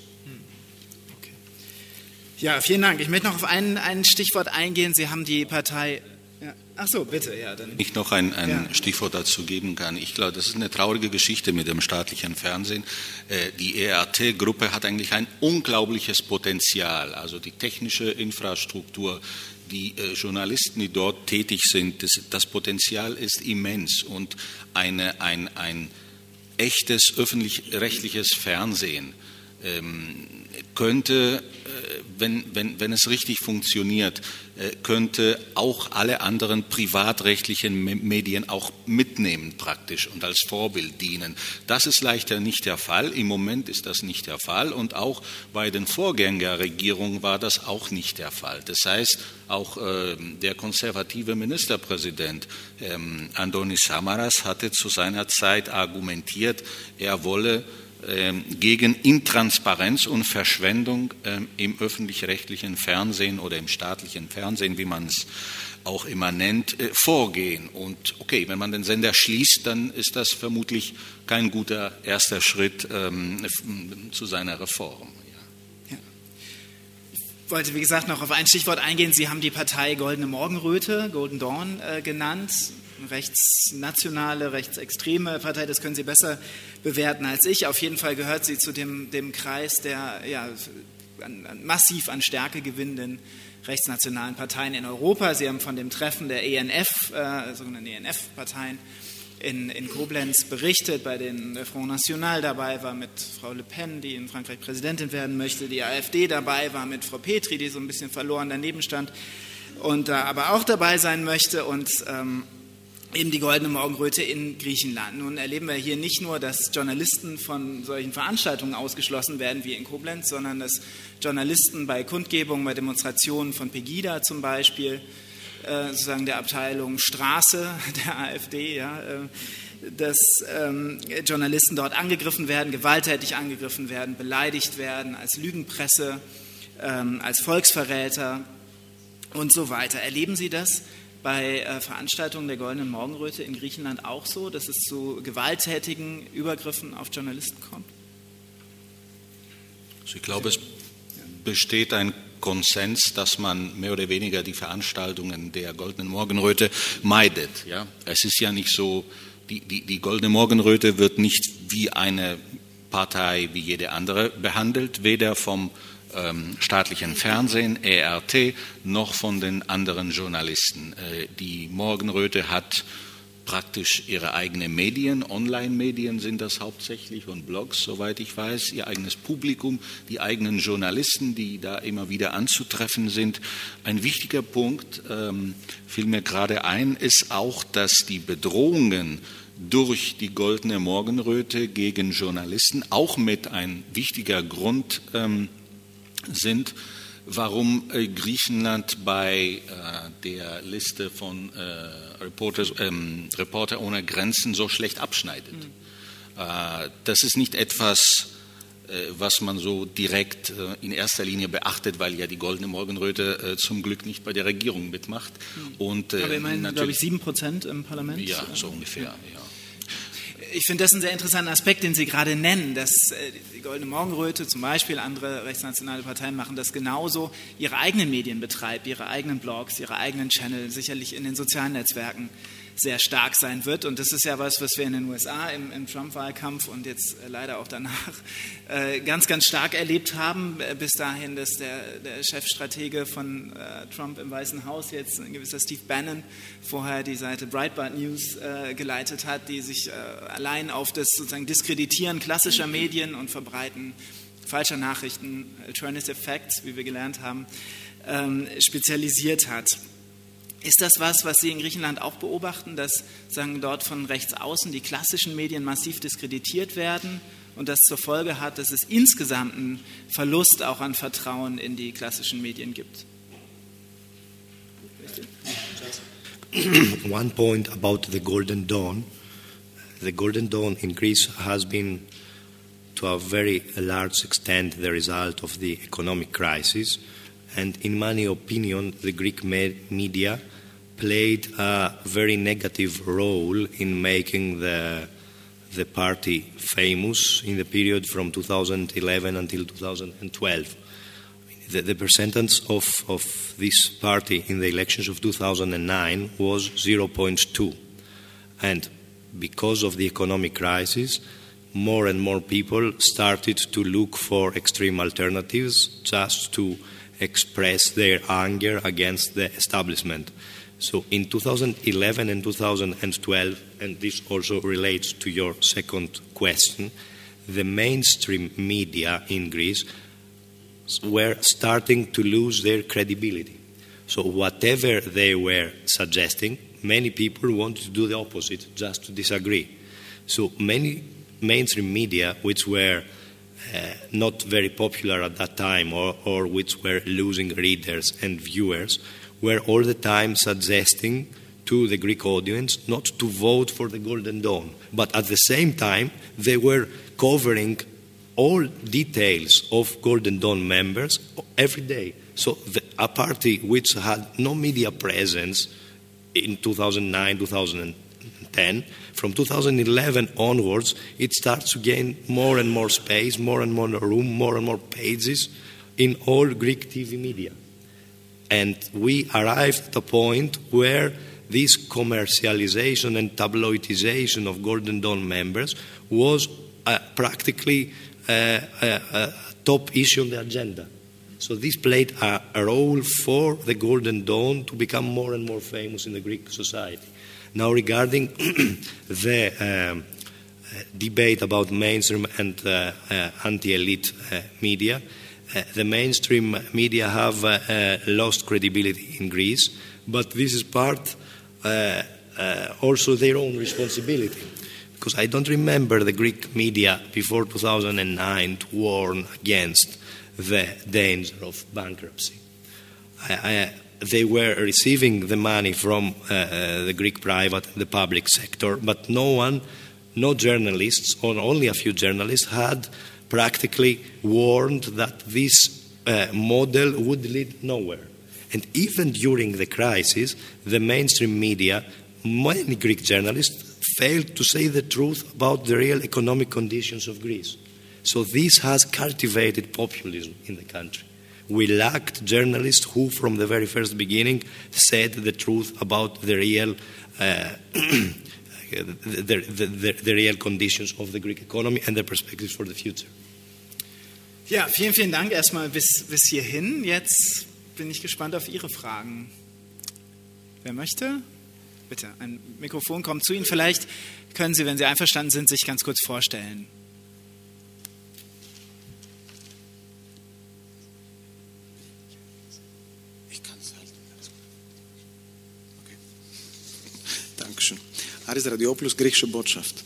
Okay. Ja, vielen Dank. Ich möchte noch auf ein, ein Stichwort eingehen. Sie haben die Partei... Ja. Ach so, bitte. Ja, dann. Ich noch ein, ein ja. Stichwort dazu geben kann. Ich glaube, das ist eine traurige Geschichte mit dem staatlichen Fernsehen. Die E R T-Gruppe hat eigentlich ein unglaubliches Potenzial. Also die technische Infrastruktur, die Journalisten, die dort tätig sind, das, das Potenzial ist immens. Und eine, ein, ein echtes öffentlich-rechtliches Fernsehen ähm, könnte, wenn, wenn, wenn es richtig funktioniert, könnte auch alle anderen privatrechtlichen Medien auch mitnehmen praktisch und als Vorbild dienen. Das ist leider nicht der Fall. Im Moment ist das nicht der Fall und auch bei den Vorgängerregierungen war das auch nicht der Fall. Das heißt, auch äh, der konservative Ministerpräsident ähm, Antonis Samaras hatte zu seiner Zeit argumentiert, er wolle gegen Intransparenz und Verschwendung im öffentlich-rechtlichen Fernsehen oder im staatlichen Fernsehen, wie man es auch immer nennt, vorgehen. Und okay, wenn man den Sender schließt, dann ist das vermutlich kein guter erster Schritt ähm, zu seiner Reform. Ja. Ich wollte, wie gesagt, noch auf ein Stichwort eingehen. Sie haben die Partei Goldene Morgenröte, Golden Dawn, äh, genannt. rechtsnationale, rechtsextreme Partei, das können Sie besser bewerten als ich. Auf jeden Fall gehört sie zu dem, dem Kreis der ja, an, an massiv an Stärke gewinnenden rechtsnationalen Parteien in Europa. Sie haben von dem Treffen der E N F, äh, sogenannten E N F-Parteien, In, in Koblenz berichtet, bei denen der Front National dabei war mit Frau Le Pen, die in Frankreich Präsidentin werden möchte, die AfD dabei war mit Frau Petri, die so ein bisschen verloren daneben stand und da aber auch dabei sein möchte und ähm, eben die Goldene Morgenröte in Griechenland. Nun erleben wir hier nicht nur, dass Journalisten von solchen Veranstaltungen ausgeschlossen werden wie in Koblenz, sondern dass Journalisten bei Kundgebungen, bei Demonstrationen von Pegida zum Beispiel, sozusagen der Abteilung Straße der AfD, ja, dass ähm, Journalisten dort angegriffen werden, gewalttätig angegriffen werden, beleidigt werden, als Lügenpresse, ähm, als Volksverräter und so weiter. Erleben Sie das bei äh, Veranstaltungen der Goldenen Morgenröte in Griechenland auch so, dass es zu gewalttätigen Übergriffen auf Journalisten kommt? Also ich glaube, es besteht ein Konsens, dass man mehr oder weniger die Veranstaltungen der Goldenen Morgenröte meidet. Ja? Es ist ja nicht so, die, die, die Goldene Morgenröte wird nicht wie eine Partei wie jede andere behandelt, weder vom ähm, staatlichen Fernsehen, E R T, noch von den anderen Journalisten. Äh, die Morgenröte hat praktisch ihre eigenen Medien, Online-Medien sind das hauptsächlich und Blogs, soweit ich weiß, ihr eigenes Publikum, die eigenen Journalisten, die da immer wieder anzutreffen sind. Ein wichtiger Punkt, ähm, fiel mir gerade ein, ist auch, dass die Bedrohungen durch die Goldene Morgenröte gegen Journalisten auch mit ein wichtiger Grund ähm, sind, warum äh, Griechenland bei äh, der Liste von äh, Reporters, ähm, Reporter ohne Grenzen so schlecht abschneidet. Mhm. Äh, das ist nicht etwas, äh, was man so direkt äh, in erster Linie beachtet, weil ja die Goldene Morgenröte äh, zum Glück nicht bei der Regierung mitmacht. Mhm. Und, äh, Aber immerhin, glaube ich, sieben Prozent im Parlament. Ja, so ungefähr, ja. ja. Ich finde das einen sehr interessanten Aspekt, den Sie gerade nennen, dass die Goldene Morgenröte zum Beispiel, andere rechtsnationale Parteien machen das genauso, ihre eigenen Medien betreibt, ihre eigenen Blogs, ihre eigenen Channel, sicherlich in den sozialen Netzwerken sehr stark sein wird. Und das ist ja was, was wir in den U S A im, im Trump-Wahlkampf und jetzt leider auch danach äh, ganz, ganz stark erlebt haben. Bis dahin, dass der, der Chefstratege von äh, Trump im Weißen Haus jetzt, ein gewisser Steve Bannon, vorher die Seite Breitbart News äh, geleitet hat, die sich äh, allein auf das sozusagen Diskreditieren klassischer Medien und Verbreiten falscher Nachrichten, Alternative Facts, wie wir gelernt haben, ähm, spezialisiert hat. Ist das was, was Sie in Griechenland auch beobachten, dass sagen, dort von rechts außen die klassischen Medien massiv diskreditiert werden und das zur Folge hat, dass es insgesamt einen Verlust auch an Vertrauen in die klassischen Medien gibt? One point about the Golden Dawn. The Golden Dawn in Greece has been to a very large extent the result of the economic crisis, and in my opinion the Greek me- media played a very negative role in making the the party famous in the period from two thousand eleven until two thousand twelve. The, the percentage of, of this party in the elections of two thousand nine was zero point two, and because of the economic crisis, more and more people started to look for extreme alternatives just to express their anger against the establishment. So in two thousand eleven and two thousand twelve, and this also relates to your second question, the mainstream media in Greece were starting to lose their credibility. So whatever they were suggesting, many people wanted to do the opposite, just to disagree. So many mainstream media, which were uh, not very popular at that time or, or which were losing readers and viewers, were all the time suggesting to the Greek audience not to vote for the Golden Dawn. But at the same time, they were covering all details of Golden Dawn members every day. So the, a party which had no media presence in two thousand nine, two thousand ten, from two thousand eleven onwards, it starts to gain more and more space, more and more room, more and more pages in all Greek T V media. And we arrived at a point where this commercialization and tabloidization of Golden Dawn members was uh, practically uh, a, a top issue on the agenda. So this played a, a role for the Golden Dawn to become more and more famous in the Greek society. Now, regarding the um, uh, debate about mainstream and uh, uh, anti-elite uh, media, uh, the mainstream media have uh, uh, lost credibility in Greece, but this is part uh, uh, also their own responsibility. Because I don't remember the Greek media before two thousand nine to warn against the danger of bankruptcy. I, I, they were receiving the money from uh, uh, the Greek private and the public sector, but no one, no journalists, or only a few journalists, had practically warned that this uh, model would lead nowhere. And even during the crisis, the mainstream media, many Greek journalists, failed to say the truth about the real economic conditions of Greece. So this has cultivated populism in the country. We lacked journalists who, from the very first beginning, said the truth about the real, uh, the, the, the, the real conditions of the Greek economy and their perspectives for the future. Ja, vielen, vielen Dank erstmal bis, bis hierhin. Jetzt bin ich gespannt auf Ihre Fragen. Wer möchte? Bitte, ein Mikrofon kommt zu Ihnen. Vielleicht können Sie, wenn Sie einverstanden sind, sich ganz kurz vorstellen. Dankeschön. Aris Radiopoulos, griechische Botschaft.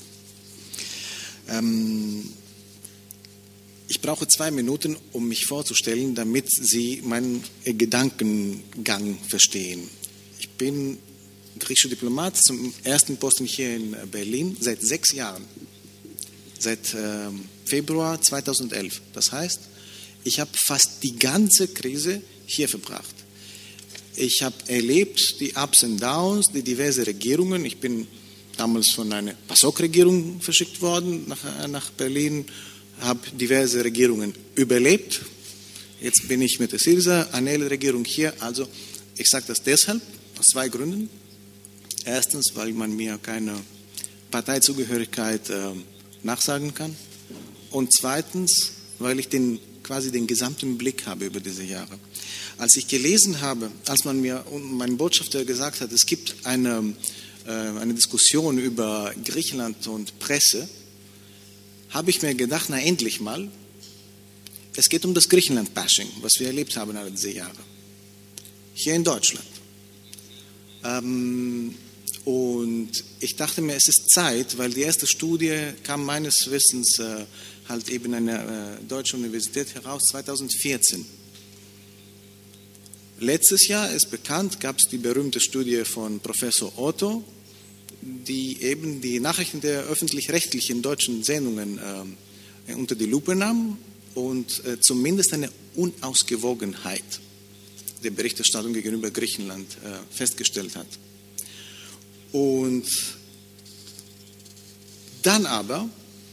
Ähm, ich brauche zwei Minuten, um mich vorzustellen, damit Sie meinen Gedankengang verstehen. Ich bin griechischer Diplomat zum ersten Posten hier in Berlin seit sechs Jahren, seit ähm, Februar zweitausendelf. Das heißt, ich habe fast die ganze Krise hier verbracht. Ich habe erlebt die Ups und Downs, die diverse Regierungen. Ich bin damals von einer PASOK-Regierung verschickt worden nach, nach Berlin, habe diverse Regierungen überlebt. Jetzt bin ich mit der Syriza-Anel-Regierung hier. Also ich sage das deshalb, aus zwei Gründen. Erstens, weil man mir keine Parteizugehörigkeit äh, nachsagen kann. Und zweitens, weil ich den, quasi den gesamten Blick habe über diese Jahre. Als ich gelesen habe, als man mir, mein Botschafter gesagt hat, es gibt eine, äh, eine Diskussion über Griechenland und Presse, habe ich mir gedacht, na endlich mal, es geht um das Griechenland-Bashing, was wir erlebt haben alle diese Jahre. Hier in Deutschland. Ähm, und ich dachte mir, es ist Zeit, weil die erste Studie kam meines Wissens äh, halt eben an einer äh, deutschen Universität heraus, zweitausendvierzehn. Letztes Jahr ist bekannt, gab es die berühmte Studie von Professor Otto, die eben die Nachrichten der öffentlich-rechtlichen deutschen Sendungen äh, unter die Lupe nahm und äh, zumindest eine Unausgewogenheit der Berichterstattung gegenüber Griechenland äh, festgestellt hat. Und dann aber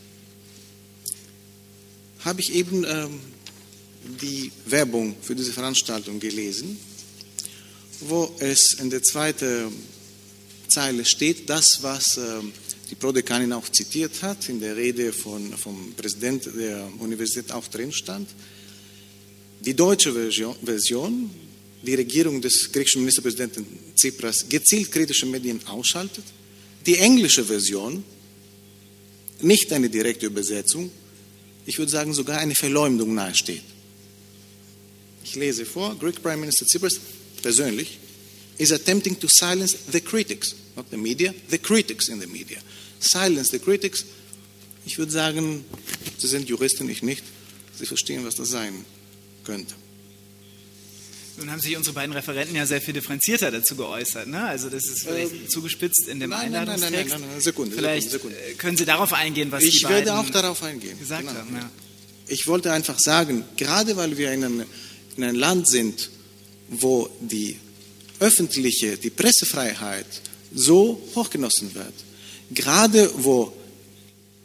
habe ich eben äh, die Werbung für diese Veranstaltung gelesen, wo es in der zweiten Zeile steht, das, was äh, die Prodekanin auch zitiert hat, in der Rede von, vom Präsidenten der Universität auch drin stand. Die deutsche Version, Version, die Regierung des griechischen Ministerpräsidenten Tsipras gezielt kritische Medien ausschaltet. Die englische Version, nicht eine direkte Übersetzung, ich würde sagen sogar eine Verleumdung nahesteht. Ich lese vor, Greek Prime Minister Tsipras persönlich is attempting to silence the critics, not the media, the critics in the media. Silence the critics. Ich würde sagen, Sie sind Juristen, ich nicht. Sie verstehen, was das sein könnte. Nun haben sich unsere beiden Referenten ja sehr viel differenzierter dazu geäußert. Ne? Also das ist vielleicht ähm, zugespitzt in dem nein, Einladungstext. Nein, nein, nein, nein, nein, Sekunde. Vielleicht Sekunde, Sekunde. können Sie darauf eingehen, was ich die beiden werde auch darauf eingehen. gesagt genau. haben. Ja. Ich wollte einfach sagen, gerade weil wir in einem, in einem Land sind, wo die öffentliche, die Pressefreiheit so hochgenossen wird, gerade wo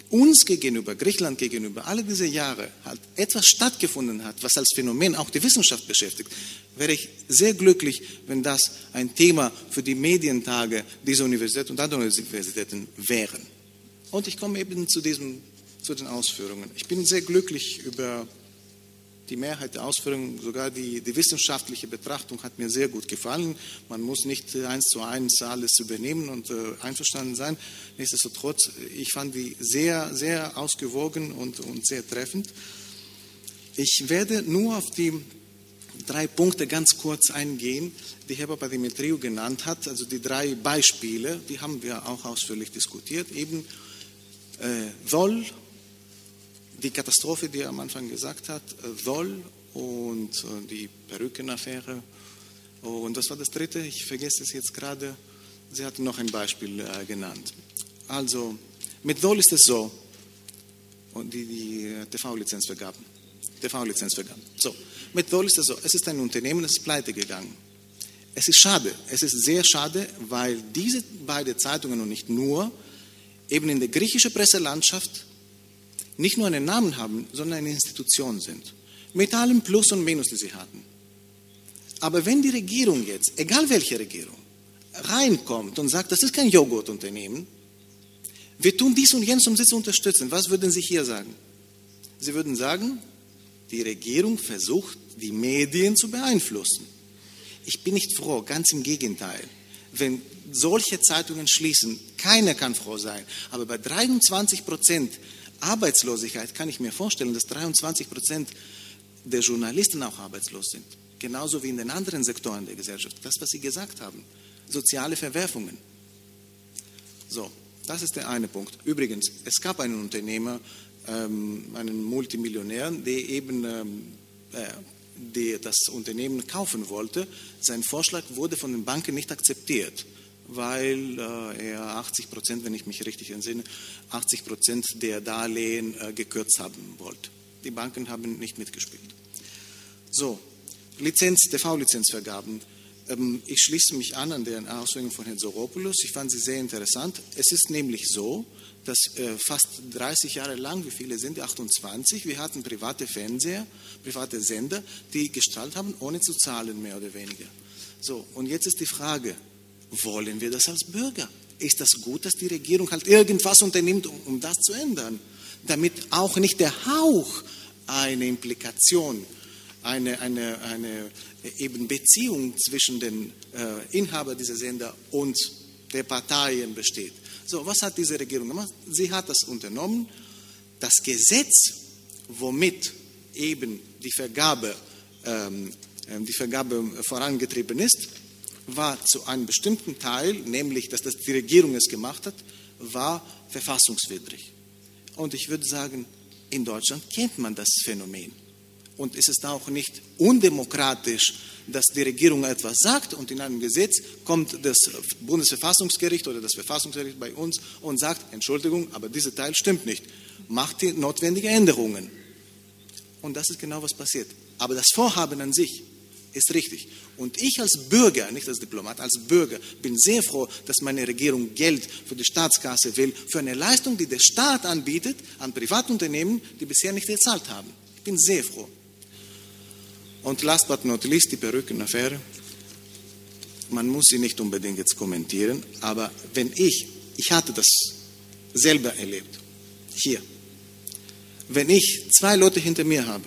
uns gegenüber, Griechenland gegenüber, alle diese Jahre halt etwas stattgefunden hat, was als Phänomen auch die Wissenschaft beschäftigt, wäre ich sehr glücklich, wenn das ein Thema für die Medientage dieser Universität und anderen Universitäten wären. Und ich komme eben zu, diesem, zu den Ausführungen. Ich bin sehr glücklich über die Mehrheit der Ausführungen, sogar die, die wissenschaftliche Betrachtung hat mir sehr gut gefallen. Man muss nicht eins zu eins alles übernehmen und äh, einverstanden sein. Nichtsdestotrotz, ich fand die sehr, sehr ausgewogen und, und sehr treffend. Ich werde nur auf die drei Punkte ganz kurz eingehen, die Herr Papadimitriou genannt hat. Also die drei Beispiele, die haben wir auch ausführlich diskutiert. Eben äh, Zoll, die Katastrophe, die er am Anfang gesagt hat, Zoll und die Perückenaffäre. Und was war das dritte? Ich vergesse es jetzt gerade. Sie hatten noch ein Beispiel äh, genannt. Also, mit Zoll ist es so, und die, die T V-Lizenzvergaben. T V-Lizenzvergaben. So, mit Zoll ist es so, es ist ein Unternehmen, das ist pleite gegangen. Es ist schade, es ist sehr schade, weil diese beiden Zeitungen und nicht nur eben in der griechischen Presselandschaft nicht nur einen Namen haben, sondern eine Institution sind. Mit allem Plus und Minus, die sie hatten. Aber wenn die Regierung jetzt, egal welche Regierung, reinkommt und sagt, das ist kein Joghurtunternehmen, wir tun dies und jenes, um sie zu unterstützen, was würden Sie hier sagen? Sie würden sagen, die Regierung versucht, die Medien zu beeinflussen. Ich bin nicht froh, ganz im Gegenteil. Wenn solche Zeitungen schließen, keiner kann froh sein. Aber bei dreiundzwanzig Prozent Arbeitslosigkeit kann ich mir vorstellen, dass dreiundzwanzig Prozent der Journalisten auch arbeitslos sind. Genauso wie in den anderen Sektoren der Gesellschaft. Das, was Sie gesagt haben. Soziale Verwerfungen. So, das ist der eine Punkt. Übrigens, es gab einen Unternehmer, ähm, einen Multimillionär, der eben ähm, äh, der das Unternehmen kaufen wollte. Sein Vorschlag wurde von den Banken nicht akzeptiert, weil äh, er achtzig Prozent, wenn ich mich richtig entsinne, achtzig Prozent der Darlehen äh, gekürzt haben wollte. Die Banken haben nicht mitgespielt. So, Lizenz, T V-Lizenzvergaben. Ähm, ich schließe mich an an den Ausführungen von Herrn Soropoulos. Ich fand sie sehr interessant. Es ist nämlich so, dass äh, fast dreißig Jahre lang, wie viele sind die? achtundzwanzig, wir hatten private Fernseher, private Sender, die gestrahlt haben, ohne zu zahlen, mehr oder weniger. So, und jetzt ist die Frage, wollen wir das als Bürger? Ist das gut, dass die Regierung halt irgendwas unternimmt, um, um das zu ändern? Damit auch nicht der Hauch eine Implikation, eine, eine, eine eben Beziehung zwischen den äh, Inhabern dieser Sender und der Parteien besteht. So, was hat diese Regierung gemacht? Sie hat das unternommen. Das Gesetz, womit eben die Vergabe, ähm, die Vergabe vorangetrieben ist, war zu einem bestimmten Teil, nämlich, dass das die Regierung es gemacht hat, war verfassungswidrig. Und ich würde sagen, in Deutschland kennt man das Phänomen. Und es ist auch nicht undemokratisch, dass die Regierung etwas sagt und in einem Gesetz kommt das Bundesverfassungsgericht oder das Verfassungsgericht bei uns und sagt, Entschuldigung, aber dieser Teil stimmt nicht. Macht die notwendigen Änderungen. Und das ist genau, was passiert. Aber das Vorhaben an sich ist richtig. Und ich als Bürger, nicht als Diplomat, als Bürger bin sehr froh, dass meine Regierung Geld für die Staatskasse will, für eine Leistung, die der Staat anbietet an Privatunternehmen, die bisher nicht gezahlt haben. Ich bin sehr froh. Und last but not least, die Perückenaffäre. Man muss sie nicht unbedingt jetzt kommentieren, aber wenn ich, ich hatte das selber erlebt, hier, wenn ich zwei Leute hinter mir habe,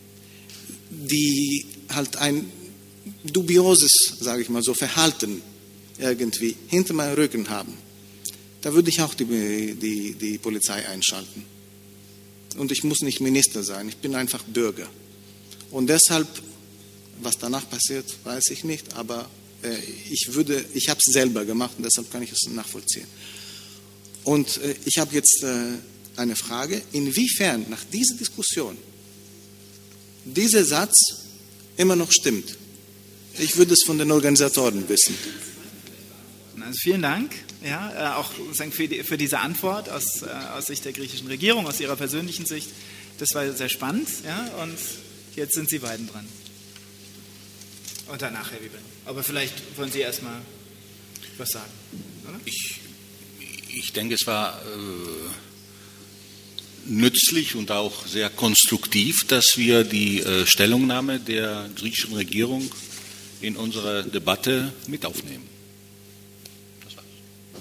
die halt ein dubioses, sage ich mal so, Verhalten irgendwie hinter meinem Rücken haben, da würde ich auch die, die, die Polizei einschalten. Und ich muss nicht Minister sein, ich bin einfach Bürger. Und deshalb, was danach passiert, weiß ich nicht, aber äh, ich würde, ich habe es selber gemacht und deshalb kann ich es nachvollziehen. Und äh, ich habe jetzt äh, eine Frage, inwiefern nach dieser Diskussion dieser Satz immer noch stimmt. Ich würde es von den Organisatoren wissen. Also vielen Dank, ja, auch für, die, für diese Antwort aus, aus Sicht der griechischen Regierung, aus Ihrer persönlichen Sicht. Das war sehr spannend, ja, und jetzt sind Sie beiden dran. Und danach, Herr Wiebel. Aber vielleicht wollen Sie erstmal was sagen, oder? Ich, ich denke, es war äh, nützlich und auch sehr konstruktiv, dass wir die äh, Stellungnahme der griechischen Regierung in unserer Debatte mit aufnehmen. Das war's.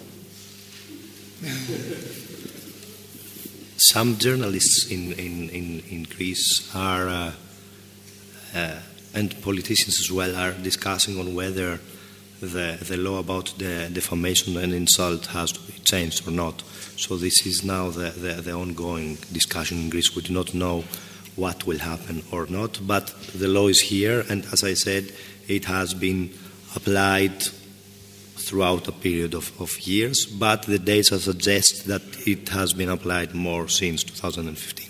Some journalists in, in, in, in Greece are, uh, uh, and politicians as well, are discussing on whether the, the law about the defamation and insult has to be changed or not. So this is now the, the, the ongoing discussion in Greece. We do not know what will happen or not, but the law is here, and as I said, it has been applied throughout a period of, of years, but the data suggest that it has been applied more since two thousand fifteen.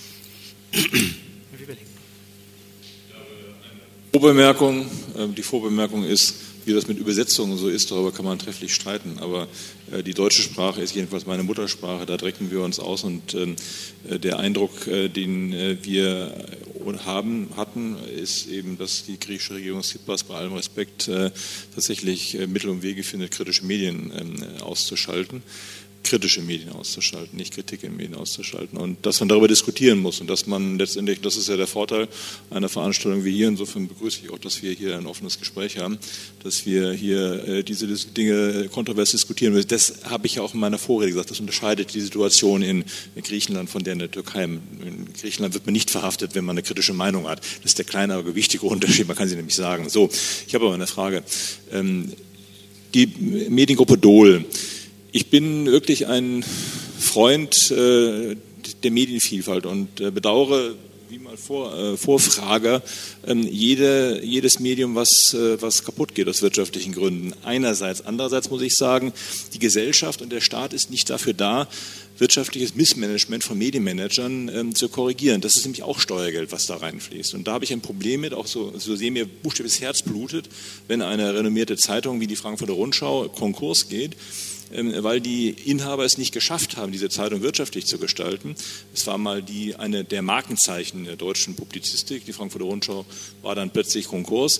Vorbemerkung. Die Vorbemerkung ist, wie das mit Übersetzungen so ist, darüber kann man trefflich streiten, aber die deutsche Sprache ist jedenfalls meine Muttersprache, da drücken wir uns aus, und der Eindruck, den wir haben, hatten, ist eben, dass die griechische Regierung Tsipras bei allem Respekt tatsächlich Mittel und Wege findet, kritische Medien auszuschalten. kritische Medien auszuschalten, nicht Kritik in Medien auszuschalten, und dass man darüber diskutieren muss und dass man letztendlich, das ist ja der Vorteil einer Veranstaltung wie hier, insofern begrüße ich auch, dass wir hier ein offenes Gespräch haben, dass wir hier äh, diese Dinge kontrovers diskutieren müssen. Das habe ich ja auch in meiner Vorrede gesagt, das unterscheidet die Situation in Griechenland von der in der Türkei. In Griechenland wird man nicht verhaftet, wenn man eine kritische Meinung hat. Das ist der kleine, aber gewichtige Unterschied, man kann sie nämlich sagen. So, ich habe aber eine Frage. Ähm, die Mediengruppe Dol. Ich bin wirklich ein Freund äh, der Medienvielfalt und äh, bedauere, wie mal vor, äh, Vorfrager, äh, jede, jedes Medium, was, äh, was kaputt geht aus wirtschaftlichen Gründen. Einerseits. Andererseits muss ich sagen, die Gesellschaft und der Staat ist nicht dafür da, wirtschaftliches Missmanagement von Medienmanagern ähm, zu korrigieren. Das ist nämlich auch Steuergeld, was da reinfließt. Und da habe ich ein Problem mit, auch so, so sehr mir buchstäblich das Herz blutet, wenn eine renommierte Zeitung wie die Frankfurter Rundschau Konkurs geht, weil die Inhaber es nicht geschafft haben, diese Zeitung wirtschaftlich zu gestalten. Es war mal die, eine der Markenzeichen der deutschen Publizistik. Die Frankfurter Rundschau war dann plötzlich Konkurs,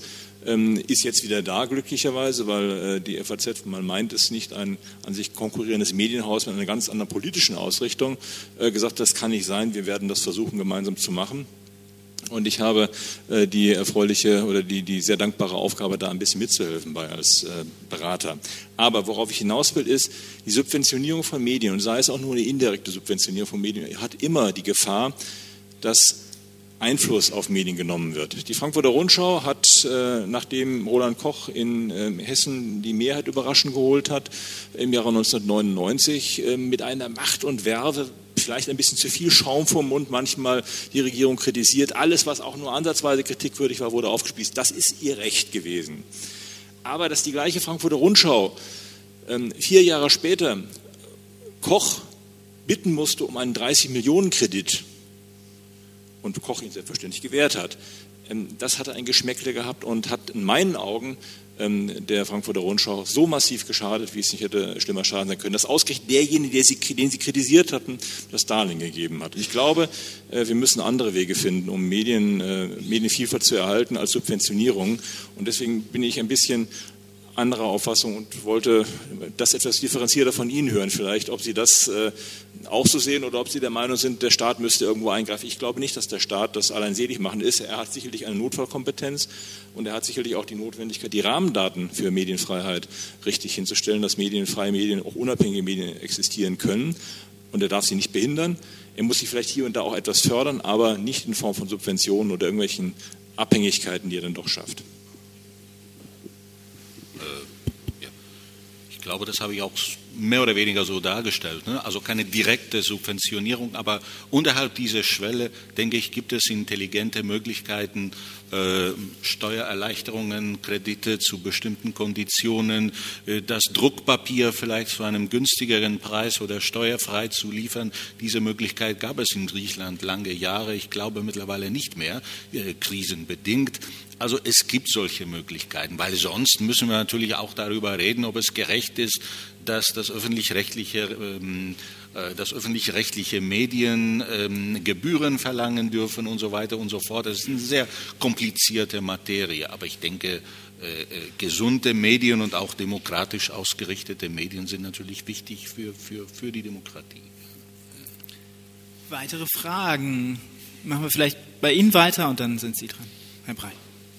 ist jetzt wieder da glücklicherweise, weil die F A Z, man meint es nicht, ein an sich konkurrierendes Medienhaus mit einer ganz anderen politischen Ausrichtung, gesagt, das kann nicht sein, wir werden das versuchen gemeinsam zu machen. Und ich habe äh, die erfreuliche oder die, die sehr dankbare Aufgabe, da ein bisschen mitzuhelfen bei als äh, Berater. Aber worauf ich hinaus will, ist, die Subventionierung von Medien, und sei es auch nur eine indirekte Subventionierung von Medien, hat immer die Gefahr, dass Einfluss auf Medien genommen wird. Die Frankfurter Rundschau hat, äh, nachdem Roland Koch in äh, Hessen die Mehrheit überraschend geholt hat, im Jahre neunzehnhundertneunundneunzig äh, mit einer Macht und Werbe, vielleicht ein bisschen zu viel Schaum vom Mund, manchmal die Regierung kritisiert. Alles, was auch nur ansatzweise kritikwürdig war, wurde aufgespießt. Das ist ihr Recht gewesen. Aber dass die gleiche Frankfurter Rundschau ähm, vier Jahre später Koch bitten musste um einen dreißig-Millionen-Kredit und Koch ihn selbstverständlich gewährt hat, ähm, das hatte ein Geschmäckle gehabt und hat in meinen Augen der Frankfurter Rundschau so massiv geschadet, wie es nicht hätte schlimmer schaden sein können, dass ausgerechnet derjenige, der sie, den sie kritisiert hatten, das Darlehen gegeben hat. Ich glaube, wir müssen andere Wege finden, um Medien, Medienvielfalt zu erhalten als Subventionierung. Und deswegen bin ich ein bisschen anderer Auffassung und wollte das etwas differenzierter von Ihnen hören, vielleicht, ob Sie das äh, auch so sehen oder ob Sie der Meinung sind, der Staat müsste irgendwo eingreifen. Ich glaube nicht, dass der Staat das allein selig machen ist. Er hat sicherlich eine Notfallkompetenz und er hat sicherlich auch die Notwendigkeit, die Rahmendaten für Medienfreiheit richtig hinzustellen, dass medienfreie Medien, auch unabhängige Medien existieren können, und er darf sie nicht behindern. Er muss sie vielleicht hier und da auch etwas fördern, aber nicht in Form von Subventionen oder irgendwelchen Abhängigkeiten, die er dann doch schafft. Ich glaube, das habe ich auch mehr oder weniger so dargestellt. Ne? Also keine direkte Subventionierung, aber unterhalb dieser Schwelle, denke ich, gibt es intelligente Möglichkeiten, äh, Steuererleichterungen, Kredite zu bestimmten Konditionen, äh, das Druckpapier vielleicht zu einem günstigeren Preis oder steuerfrei zu liefern. Diese Möglichkeit gab es in Griechenland lange Jahre. Ich glaube mittlerweile nicht mehr, äh, krisenbedingt. Also es gibt solche Möglichkeiten, weil sonst müssen wir natürlich auch darüber reden, ob es gerecht ist, dass das öffentlich-rechtliche, ähm, äh, dass öffentlich-rechtliche Medien ähm, Gebühren verlangen dürfen und so weiter und so fort. Das ist eine sehr komplizierte Materie, aber ich denke, äh, äh, gesunde Medien und auch demokratisch ausgerichtete Medien sind natürlich wichtig für, für, für die Demokratie. Weitere Fragen? Machen wir vielleicht bei Ihnen weiter und dann sind Sie dran. Herr Brey.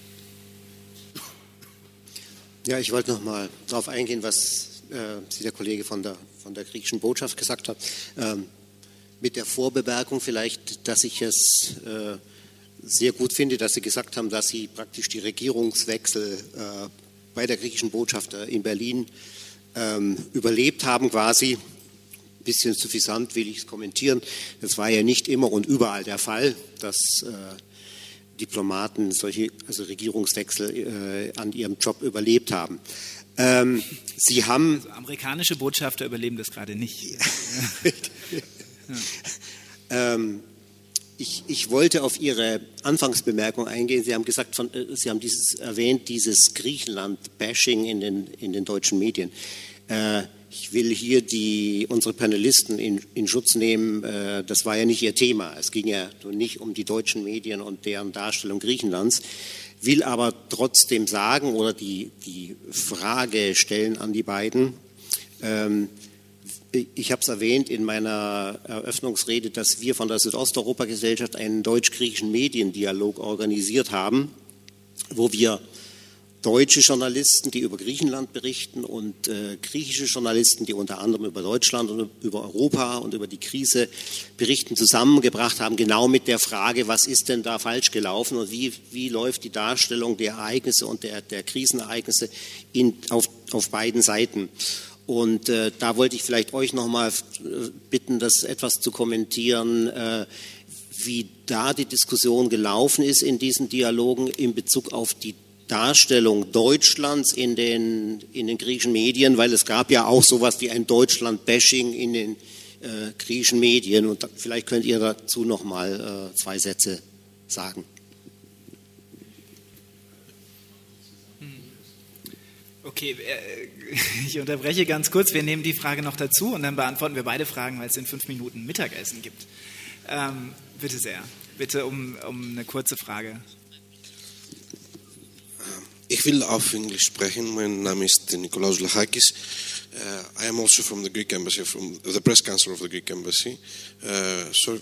Ja, ich wollte noch mal darauf eingehen, was äh, Sie, der Kollege von der, von der griechischen Botschaft, gesagt hat. Ähm, mit der Vorbemerkung vielleicht, dass ich es äh, sehr gut finde, dass Sie gesagt haben, dass Sie praktisch die Regierungswechsel äh, bei der griechischen Botschaft in Berlin ähm, überlebt haben quasi. Ein bisschen suffisant will ich es kommentieren. Das war ja nicht immer und überall der Fall, dass äh, Diplomaten solche also Regierungswechsel äh, an ihrem Job überlebt haben. Ähm, Sie haben also amerikanische Botschafter überleben das gerade nicht. ja. ähm, ich, ich wollte auf Ihre Anfangsbemerkung eingehen. Sie haben gesagt, von, äh, Sie haben dieses erwähnt, dieses Griechenland-Bashing in den in den deutschen Medien. Äh, Ich will hier die, unsere Panelisten in, in Schutz nehmen. Das war ja nicht ihr Thema. Es ging ja nicht um die deutschen Medien und deren Darstellung Griechenlands. Will aber trotzdem sagen oder die, die Frage stellen an die beiden. Ich habe es erwähnt in meiner Eröffnungsrede, dass wir von der Südosteuropa-Gesellschaft einen deutsch-griechischen Mediendialog organisiert haben, wo wir deutsche Journalisten, die über Griechenland berichten und äh, griechische Journalisten, die unter anderem über Deutschland und über Europa und über die Krise berichten, zusammengebracht haben, genau mit der Frage, was ist denn da falsch gelaufen und wie, wie läuft die Darstellung der Ereignisse und der, der Krisenereignisse in, auf, auf beiden Seiten. Und äh, da wollte ich vielleicht euch nochmal bitten, das etwas zu kommentieren, äh, wie da die Diskussion gelaufen ist in diesen Dialogen in Bezug auf die Darstellung Deutschlands in den, in den griechischen Medien, weil es gab ja auch sowas wie ein Deutschland-Bashing in den äh, griechischen Medien. Und da, vielleicht könnt ihr dazu noch mal äh, zwei Sätze sagen. Okay, ich unterbreche ganz kurz. Wir nehmen die Frage noch dazu und dann beantworten wir beide Fragen, weil es in fünf Minuten Mittagessen gibt. Ähm, bitte sehr. Bitte um, um eine kurze Frage. Ich will auf Englisch sprechen. Mein Name ist Nikolaos Lachakis. Uh, I am also from the Greek Embassy, from the Press Council of the Greek Embassy. Uh, so,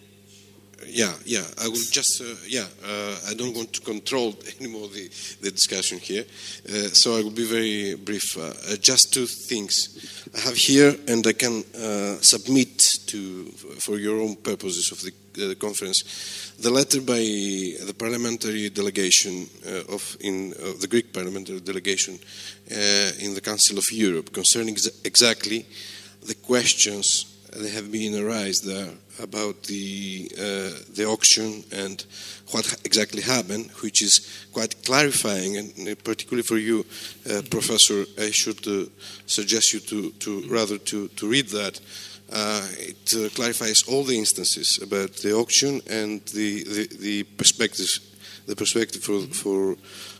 yeah, yeah, I will just, uh, yeah, uh, I don't want to control anymore the, the discussion here. Uh, so I will be very brief. Uh, uh, just two things I have here, and I can uh, submit to for your own purposes of the uh, conference. The letter by the parliamentary delegation uh, of in uh, the Greek parliamentary delegation uh, in the Council of Europe concerning ex- exactly the questions that have been arised there about the uh, the auction and what ha- exactly happened, which is quite clarifying, and particularly for you, uh, Professor, I should uh, suggest you to, to rather to, to read that. Uh, it uh, clarifies all the instances about the auction and the, the, the perspectives, the perspective for, for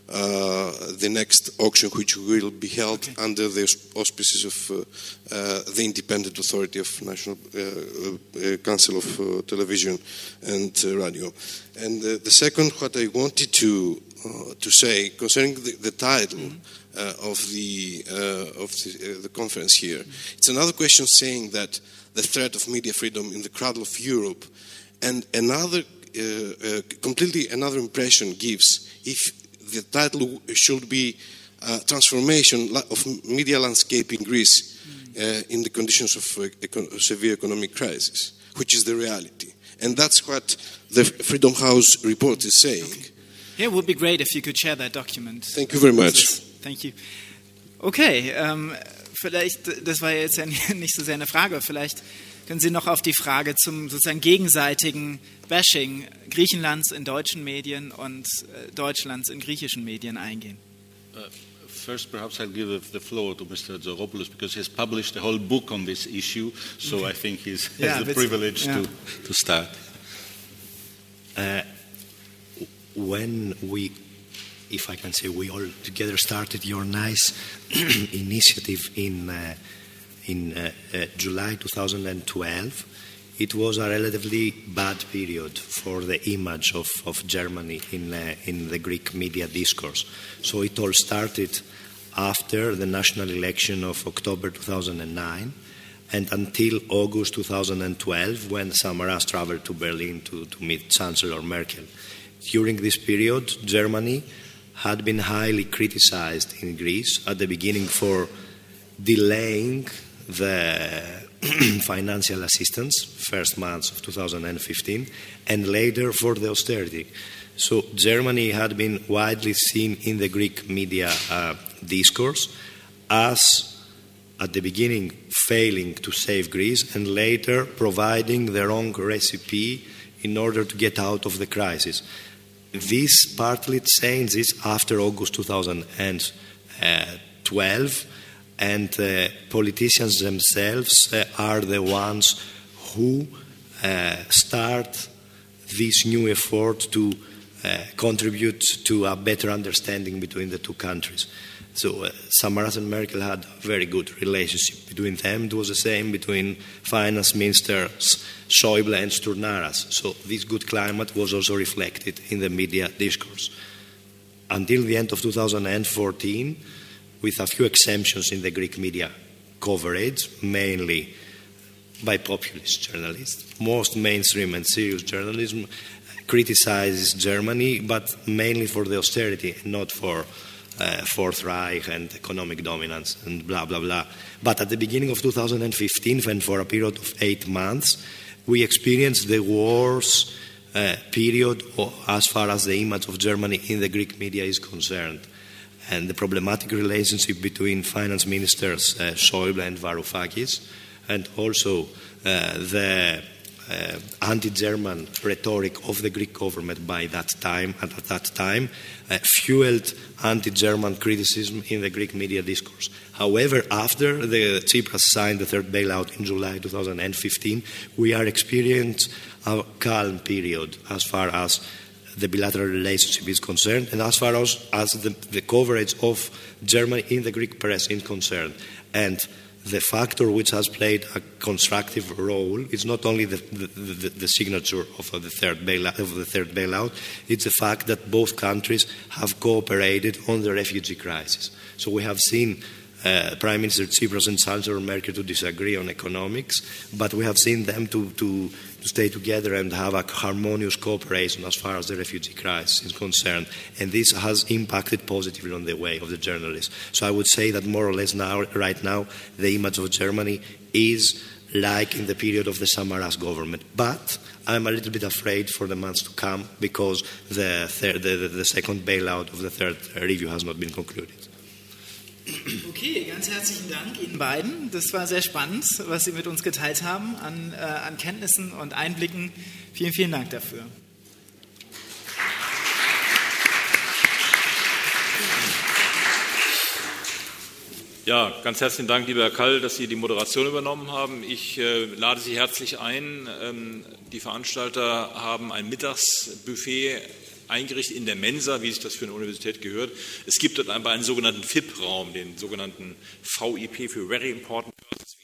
uh, the next auction, which will be held okay. under the auspices of uh, uh, the Independent Authority of National uh, uh, Council of uh, Television and uh, Radio. And uh, the second, what I wanted to uh, to say concerning the, the title. Mm-hmm. Uh, of the uh, of the, uh, the conference here. Mm-hmm. It's another question saying that the threat of media freedom in the cradle of Europe, and another uh, uh, completely another impression gives if the title should be uh, transformation of media landscape in Greece mm-hmm. uh, in the conditions of uh, econ- severe economic crisis, which is the reality, and that's what the Freedom House report is saying. Okay. Yeah, it would be great if you could share that document. Thank you very much. Thank you. Okay, ähm, vielleicht, das war jetzt ja nicht so sehr eine Frage, vielleicht können Sie noch auf die Frage zum sozusagen gegenseitigen Bashing Griechenlands in deutschen Medien und äh, Deutschlands in griechischen Medien eingehen. Uh, first, perhaps I'll give the floor to Mister Zoropoulos because he has published a whole book on this issue, so okay. I think he has yeah, the privilege yeah. to, to start. Uh, when we if I can say, we all together started your nice initiative in uh, in uh, uh, July two thousand twelve. It was a relatively bad period for the image of, of Germany in uh, in the Greek media discourse. So it all started after the national election of October two thousand nine, and until August two thousand twelve, when Samaras traveled to Berlin to, to meet Chancellor Merkel. During this period, Germany had been highly criticized in Greece at the beginning for delaying the financial assistance, first months of two thousand fifteen, and later for the austerity. So Germany had been widely seen in the Greek media uh, discourse as, at the beginning, failing to save Greece, and later providing the wrong recipe in order to get out of the crisis. This partly changes after August two thousand twelve, and uh, politicians themselves uh, are the ones who uh, start this new effort to uh, contribute to a better understanding between the two countries. So uh, Samaras and Merkel had a very good relationship between them. It was the same between finance ministers Schäuble and Sturnaras. So this good climate was also reflected in the media discourse. Until the end of two thousand fourteen, with a few exemptions in the Greek media coverage, mainly by populist journalists, most mainstream and serious journalism criticizes Germany, but mainly for the austerity, not for Uh, Fourth Reich and economic dominance and blah, blah, blah. But at the beginning of two thousand fifteen, when for a period of eight months, we experienced the worst uh, period as far as the image of Germany in the Greek media is concerned. And the problematic relationship between finance ministers uh, Schäuble and Varoufakis, and also uh, the Uh, anti-German rhetoric of the Greek government by that time, and at that time, uh, fueled anti-German criticism in the Greek media discourse. However, after the Tsipras signed the third bailout in July two thousand fifteen, we are experiencing a calm period as far as the bilateral relationship is concerned, and as far as, as the, the coverage of Germany in the Greek press is concerned. And the factor which has played a constructive role is not only the, the, the, the signature of the third bailout, of the third bailout, it's the fact that both countries have cooperated on the refugee crisis. So we have seen uh, Prime Minister Tsipras and Chancellor Merkel to disagree on economics, but we have seen them to, to, to stay together and have a harmonious cooperation as far as the refugee crisis is concerned. And this has impacted positively on the way of the journalists. So I would say that more or less now, right now, the image of Germany is like in the period of the Samaras government. But I'm a little bit afraid for the months to come because the, third, the, the, the second bailout of the third review has not been concluded. Okay, ganz herzlichen Dank Ihnen beiden. Das war sehr spannend, was Sie mit uns geteilt haben an, äh, an Kenntnissen und Einblicken. Vielen, vielen Dank dafür. Ja, ganz herzlichen Dank, lieber Herr Kall, dass Sie die Moderation übernommen haben. Ich äh, lade Sie herzlich ein. Ähm, die Veranstalter haben ein Mittagsbuffet eingerichtet in der Mensa, wie sich das für eine Universität gehört. Es gibt dort aber einen sogenannten F I P-Raum, den sogenannten V I P für Very Important Persons.